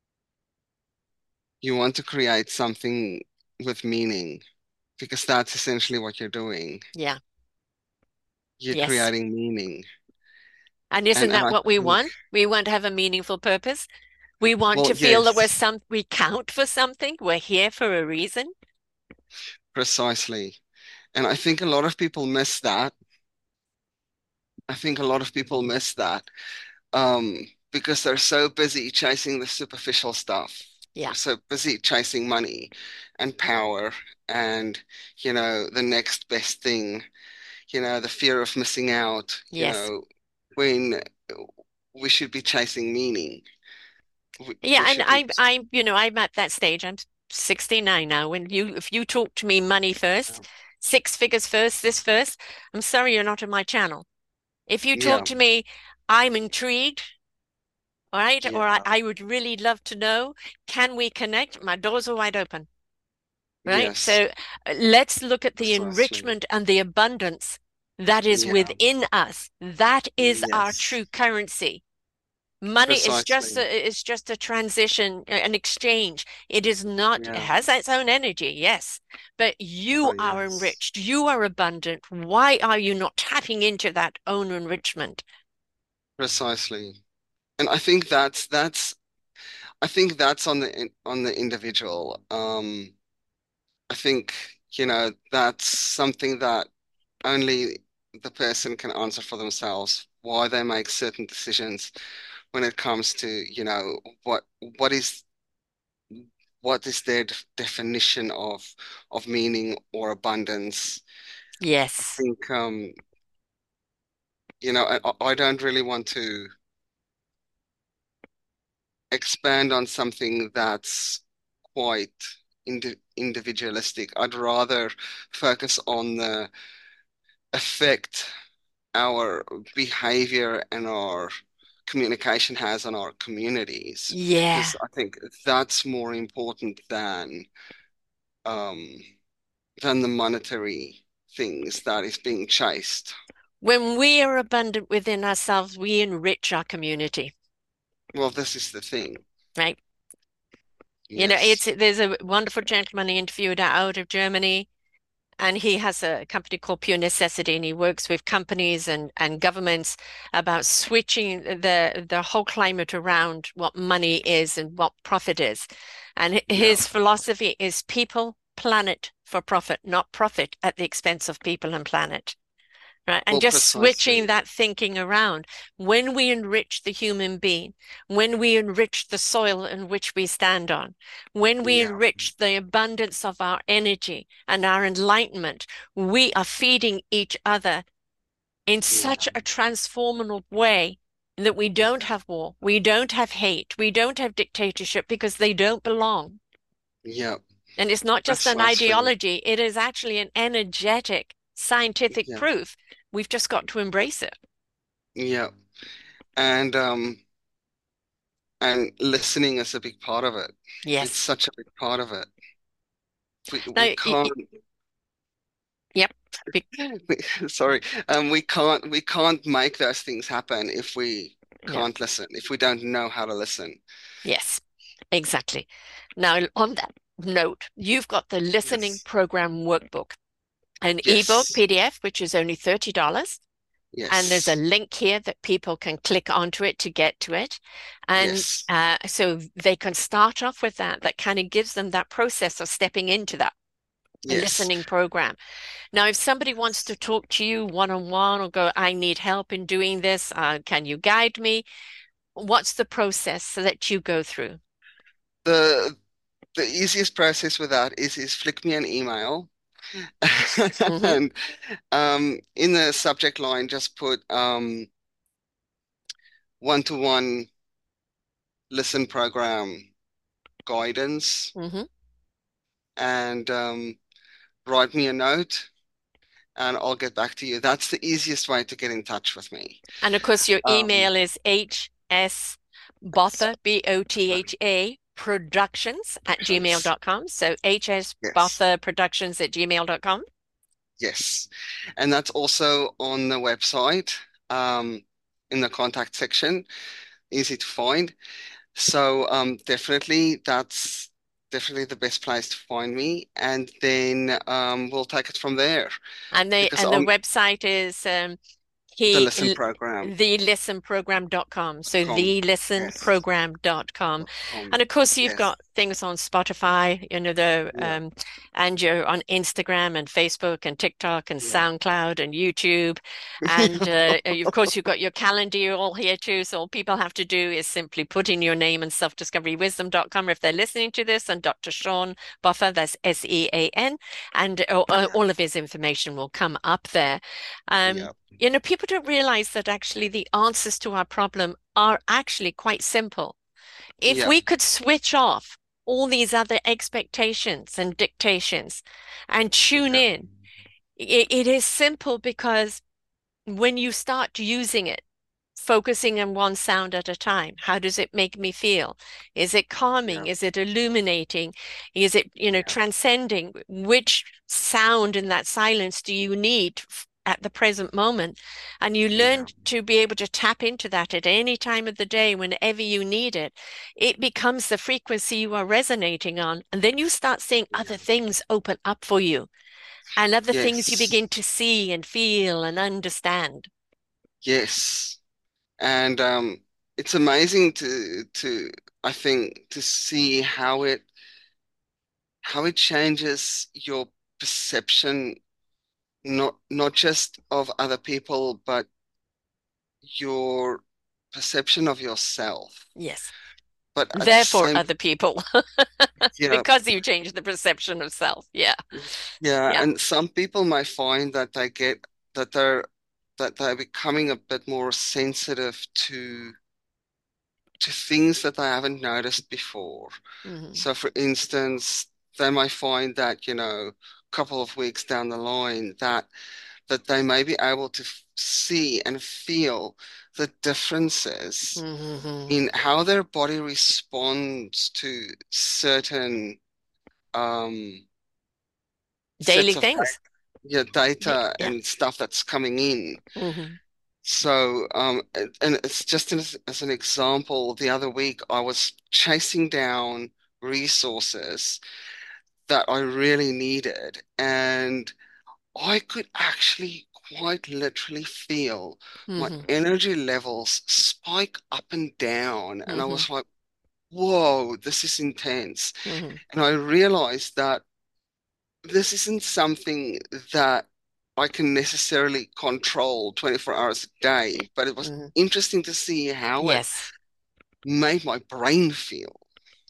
create something with meaning because that's essentially what you're doing. Yeah. You're Yes. creating meaning. And isn't And that I what we think, want? We want to have a meaningful purpose. We want well, to feel that yes, we count for something. We're here for a reason. precisely. And I think a lot of people miss that. I think a lot of people miss that because they're so busy chasing the superficial stuff. Yeah. They're so busy chasing money and power and, the next best thing, the fear of missing out, Yes. when we should be chasing meaning. Yeah, We and should be, I'm at that stage. I'm 69 now. If you talk to me money first, six figures first, this first, I'm sorry you're not in my channel. If you talk yeah, to me, I'm intrigued, all right, yeah, or I would really love to know, can we connect? My doors are wide open, right? yes, So let's look at the precisely. enrichment and the abundance that is Yeah, within us. That is our yes, true currency. Money precisely. is just a transition, an exchange. It is not, it Yeah. has its own energy, yes, but Oh, you are yes, enriched. You are abundant. Why are you not tapping into that own enrichment? precisely. And I think that's on the individual. I think, that's something that only the person can answer for themselves, why they make certain decisions when it comes to, what what is what is their definition of meaning or abundance. I Yes. think I don't really want to expand on something that's quite individualistic. I'd rather focus on the effect our behavior and our communication has on our communities, Yeah. because I think that's more important um, than the monetary things that is being chased. When we are abundant within ourselves, we enrich our community, Well, this is the thing. right? Yes. There's a wonderful gentleman I interviewed out of Germany, and he has a company called Pure Necessity, and he works with companies and governments about switching the whole climate around what money is and what profit is. And Yeah. his philosophy is people, planet for profit, not profit at the expense of people and planet. Right. And Well, just switching precisely. that thinking around. When we enrich the human being, when we enrich the soil in which we stand on, when we Yeah. enrich the abundance of our energy and our enlightenment, we are feeding each other in Yeah. such a transformative way that we don't Yeah. have war, we don't have hate, we don't have dictatorship because they don't belong. Yeah. And it's not just an Precisely. ideology, it is actually an energetic, scientific Yeah. proof. We've just got to embrace it. Yeah. And listening is a big part of it. It's Yes. such a big part of it. We Now, can't yep. sorry, we can't make those things happen if we No. can't listen, if we don't know how to listen. Yes, exactly. Now, on that note, you've got the listening Yes. program workbook, an ebook Yes. PDF, which is only $30. And there's a Yes. link here that people can click onto it to get to it. And Yes. so they can start off with that. That kind of gives them that process of stepping into that Yes. listening program. Now, if somebody wants to talk to you one-on-one or go, I need help in doing this, can you guide me? What's the process that you go through? The the easiest process with that is flick me an email Hmm. and in the subject line just put one-to-one listen program guidance Hmm. and write me a note and I'll get back to you. That's the easiest way to get in touch with me. And of course, your Um, email is HS. Botha, Botha productions at Productions. gmail.com. So HS Yes. Botha productions at gmail.com. Yes. And that's also on the website, um, in the contact section, easy to find. So definitely that's definitely the best place to find me. And then we'll take it from there because And the I'm website is the he Listen program. thelistenprogram.com. So Yes. thelistenprogram.com. And .com. of course you've Yes. got things on Spotify, Yeah. and you're on Instagram and Facebook and TikTok and Yeah. SoundCloud and YouTube. And of course you've got your calendar all here too. So all people have to do is simply put in your name and selfdiscoverywisdom.com if they're listening to this, and Dr. Sean Buffer, that's Sean, and all of his information will come up there. Um, Yeah. People don't realize that actually the answers to our problem are actually quite simple. If Yeah. we could switch off all these other expectations and dictations and tune Yeah. in, it is simple because when you start using it, focusing on one sound at a time, how does it make me feel? Is it calming? Yeah. Is it illuminating? Is it, Yeah. transcending? Which sound in that silence do you need at the present moment? And you learn Yeah. to be able to tap into that at any time of the day, whenever you need it. It becomes the frequency you are resonating on. And then you start seeing other Yeah. things open up for you and other things you Yes. begin to see and feel and understand. Yes. And it's amazing to I think to see how it changes your perception, not just of other people, but your perception of yourself. Yes. But at the Therefore, same, other people, yeah, because you change the perception of self. Yeah. yeah, Yeah. and some people may find that that they're that they're becoming a bit more sensitive to things that they haven't noticed before. Hmm. So, for instance, they may find that, a couple of weeks down the line that they may be able to see and feel the differences Hmm. in how their body responds to certain Daily sets of things. data Yeah. and stuff that's coming in. Hmm. So, and it's just as an example, the other week I was chasing down resources that I really needed, and I could actually quite literally feel my Hmm. energy levels spike up and down. And I Hmm. was like, whoa, this is intense. Hmm. And I realized that this isn't something that I can necessarily control 24 hours a day, but it was Hmm. interesting to see how it Yes, made my brain feel.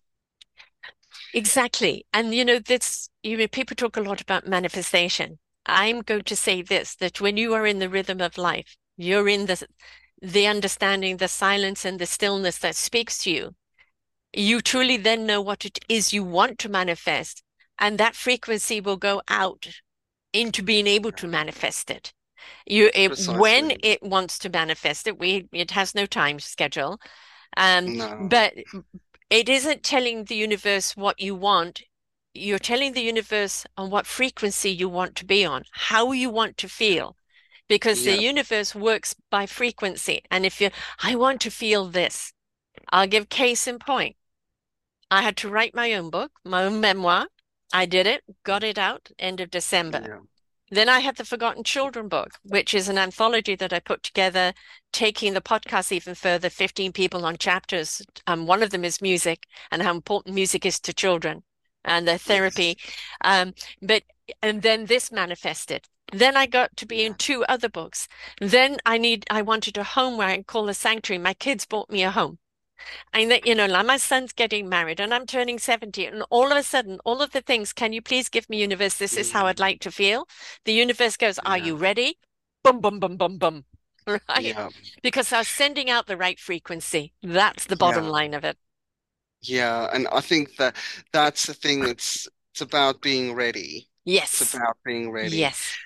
exactly. And this, people talk a lot about manifestation. I'm going to say this, that when you are in the rhythm of life, you're in the understanding, the silence and the stillness that speaks to you. You truly then know what it is you want to manifest, and that frequency will go out into being able to manifest it. When Precisely. it wants to manifest it, it has no time schedule. No. But it isn't telling the universe what you want. You're telling the universe on what frequency you want to be on, how you want to feel, because the Yeah. universe works by frequency. And if I want to feel this, I'll give case in point. I had to write my own book, my own memoir. I did it, got it out end of December. Yeah. Then I had the Forgotten Children book, which is an anthology that I put together, taking the podcast even further, 15 people on chapters. One of them is music and how important music is to children and their Yes. therapy. Um, but and then this manifested. Then I got to be in Yeah. two other books. Then I wanted a home where I can call a sanctuary. My kids bought me a home. And that, like my son's getting married and I'm turning 70, and all of a sudden, all of the things, can you please give me, universe, this is how I'd Mm. like to feel? The universe goes, are Yeah. you ready? Boom, boom, boom, boom, boom. Right? Yeah. Because I was sending out the right frequency. That's the bottom Yeah. line of it. Yeah. And I think that that's the thing. It's about being ready. It's Yes. about being ready. Yes.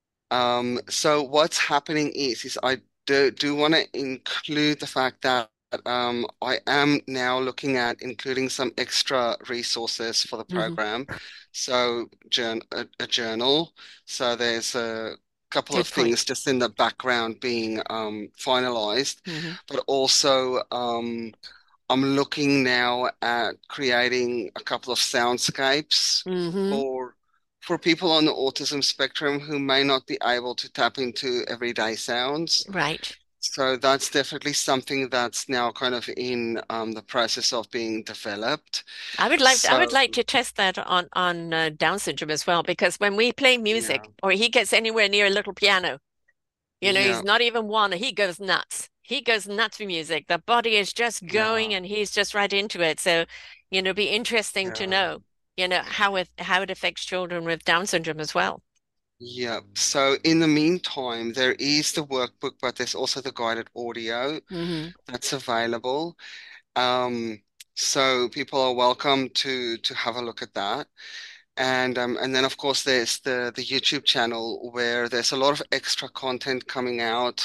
So what's happening is I do want to include the fact that I am now looking at including some extra resources for the Hmm. program. So, a journal. So there's a couple of Good point. things just in the background being finalized, Hmm. but also I'm looking now at creating a couple of soundscapes Hmm. for for people on the autism spectrum who may not be able to tap into everyday sounds. Right. So that's definitely something that's now kind of in the process of being developed. I would So like to test that on Down syndrome as well, because when we play yeah, music or he gets anywhere near a little piano, he's yeah, not even one, he goes nuts. He goes nuts for music. The body is just going yeah, and he's just right into it. So, be interesting to yeah, know, how it affects children with Down syndrome as well. yeah. So in the meantime, there is the workbook, but there's also the guided audio Hmm. that's available. Um, so people are welcome to have a look at that. And then of course there's the YouTube channel where there's a lot of extra content coming out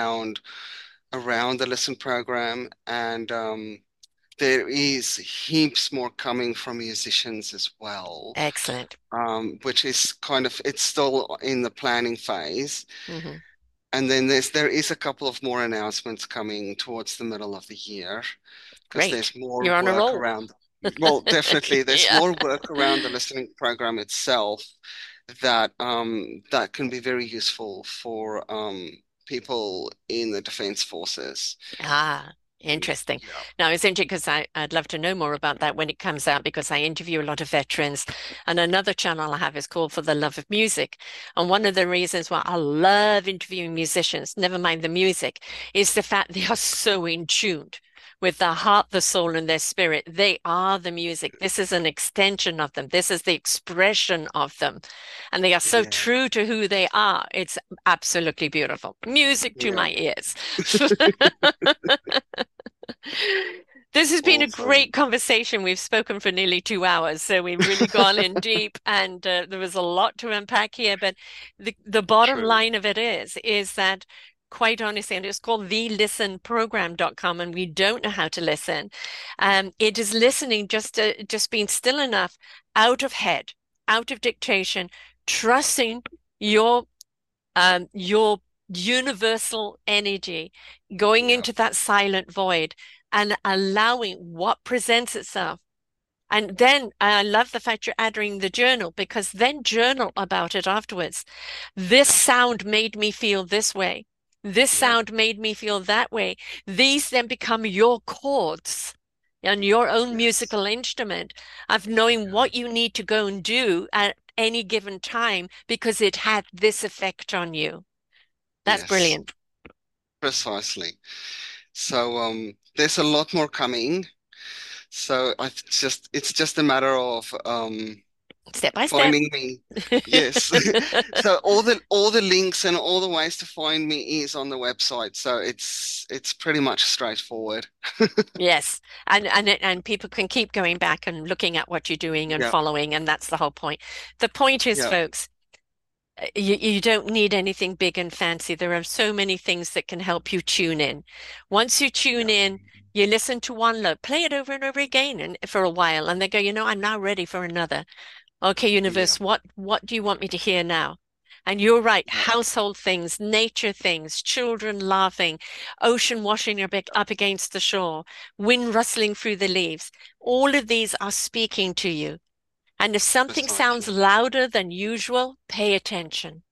around the Listen program, and there is heaps more coming from musicians as well, Excellent. which is kind of it's still in the planning phase. Hmm. And then there is a couple of more announcements coming towards the middle of the year because Great. there's more You're on a work roll. around. Well, definitely, there's Yeah. more work around the listening program itself that can be very useful for people in the defense forces. Ah, interesting. Yeah. Now, it's interesting because I'd love to know more about that when it comes out because I interview a lot of veterans. And another channel I have is called For the Love of Music. And one of the reasons why I love interviewing musicians, never mind the music, is the fact they are so in tune with their heart, the soul, and their spirit. They are the music. This is an extension of them. This is the expression of them. And they are so Yeah. true to who they are. It's absolutely beautiful. Music to Yeah. my ears. This has been a Awesome. great conversation. We've spoken for nearly 2 hours, so we've really gone in deep, and there was a lot to unpack here. But the bottom True. line of it is that, quite honestly, and it's called thelistenprogram.com, and we don't know how to listen. It is listening, just being still enough, out of head, out of dictation, trusting your universal energy, going Yeah. into that silent void and allowing what presents itself. And then I love the fact you're adding the journal because then journal about it afterwards. This Yeah. sound made me feel this way. This Yeah. sound made me feel that way. These then become your chords and your own Yes. musical instrument of knowing Yeah. what you need to go and do at any given time because it had this effect on you. That's Yes. brilliant. Precisely. So there's a lot more coming. So it's just a matter of Step by step. finding me. Yes. So all the links and all the ways to find me is on the website. So it's pretty much straightforward. Yes. And people can keep going back and looking at what you're doing and Yeah. following, and that's the whole point. The point is, Yeah. folks, you don't need anything big and fancy. There are so many things that can help you tune in. Once you tune Yeah. in, you listen to one look, play it over and over again and for a while, and they go, I'm now ready for another. Okay, Yeah. universe, what do you want me to hear now? And you're right, Yeah. household things, nature things, children laughing, ocean washing up against the shore, wind rustling through the leaves. All of these are speaking to you. And if something sounds Precisely. louder than usual, pay attention.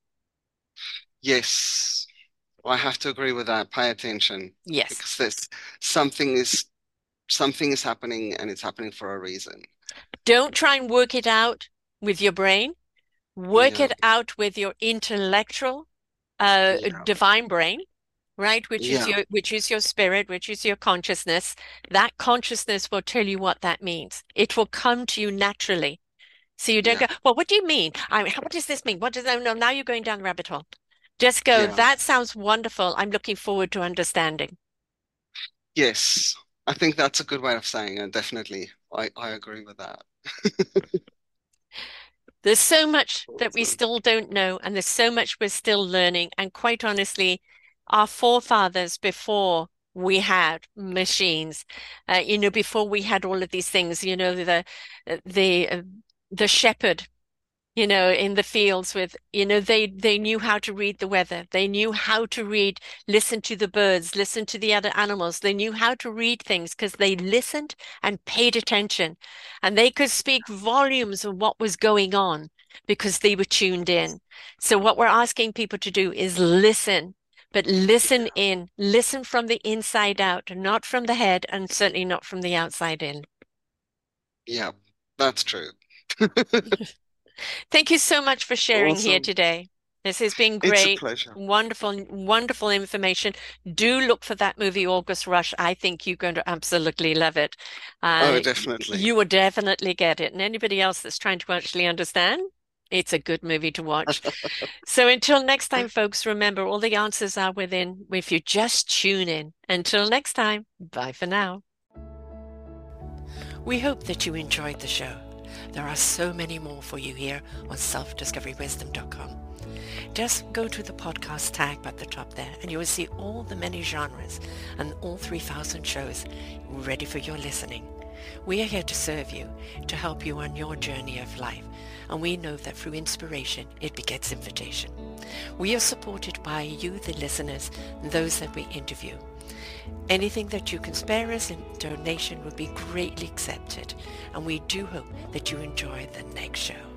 Yes. I have to agree with that. Pay attention Yes. because there's something is something is happening and it's happening for a reason. Don't try and work it out with your brain. Work Yeah. it out with your intellectual, Yeah. divine brain, right? Yeah. Which is your spirit, which is your consciousness. That consciousness will tell you what that means. It will come to you naturally. So you don't Yeah. go, well, what do you mean? I mean, what does this mean? What does that no, now you're going down the rabbit hole. Just go, Yeah. that sounds wonderful. I'm looking forward to understanding. Yes. I think that's a good way of saying it. Definitely. I agree with that. There's so much that we Awesome. still don't know, and there's so much we're still learning. And quite honestly, our forefathers before we had machines. Before we had all of these things, the uh, the shepherd, in the fields with, they knew how to read the weather. They knew how to listen to the birds, listen to the other animals. They knew how to read things because they listened and paid attention. And they could speak volumes of what was going on because they were tuned in. So what we're asking people to do is listen, but listen in, listen from the inside out, not from the head, and certainly not from the outside in. Yeah, that's true. Thank you so much for sharing here Awesome. today. This has been It's a great. pleasure. Wonderful, wonderful information. Do look for that movie, August Rush. I think you're going to absolutely love it. Oh, definitely. You will definitely get it. And anybody else that's trying to actually understand, it's a good movie to watch. So until next time, folks, remember all the answers are within if you just tune in. Until next time, bye for now. We hope that you enjoyed the show. There are so many more for you here on selfdiscoverywisdom.com. Just go to the podcast tag at the top there and you will see all the many genres and all 3,000 shows ready for your listening. We are here to serve you, to help you on your journey of life, and we know that through inspiration it begets invitation. We are supported by you, the listeners, and those that we interview. Anything that you can spare us in donation would be greatly accepted, and we do hope that you enjoy the next show.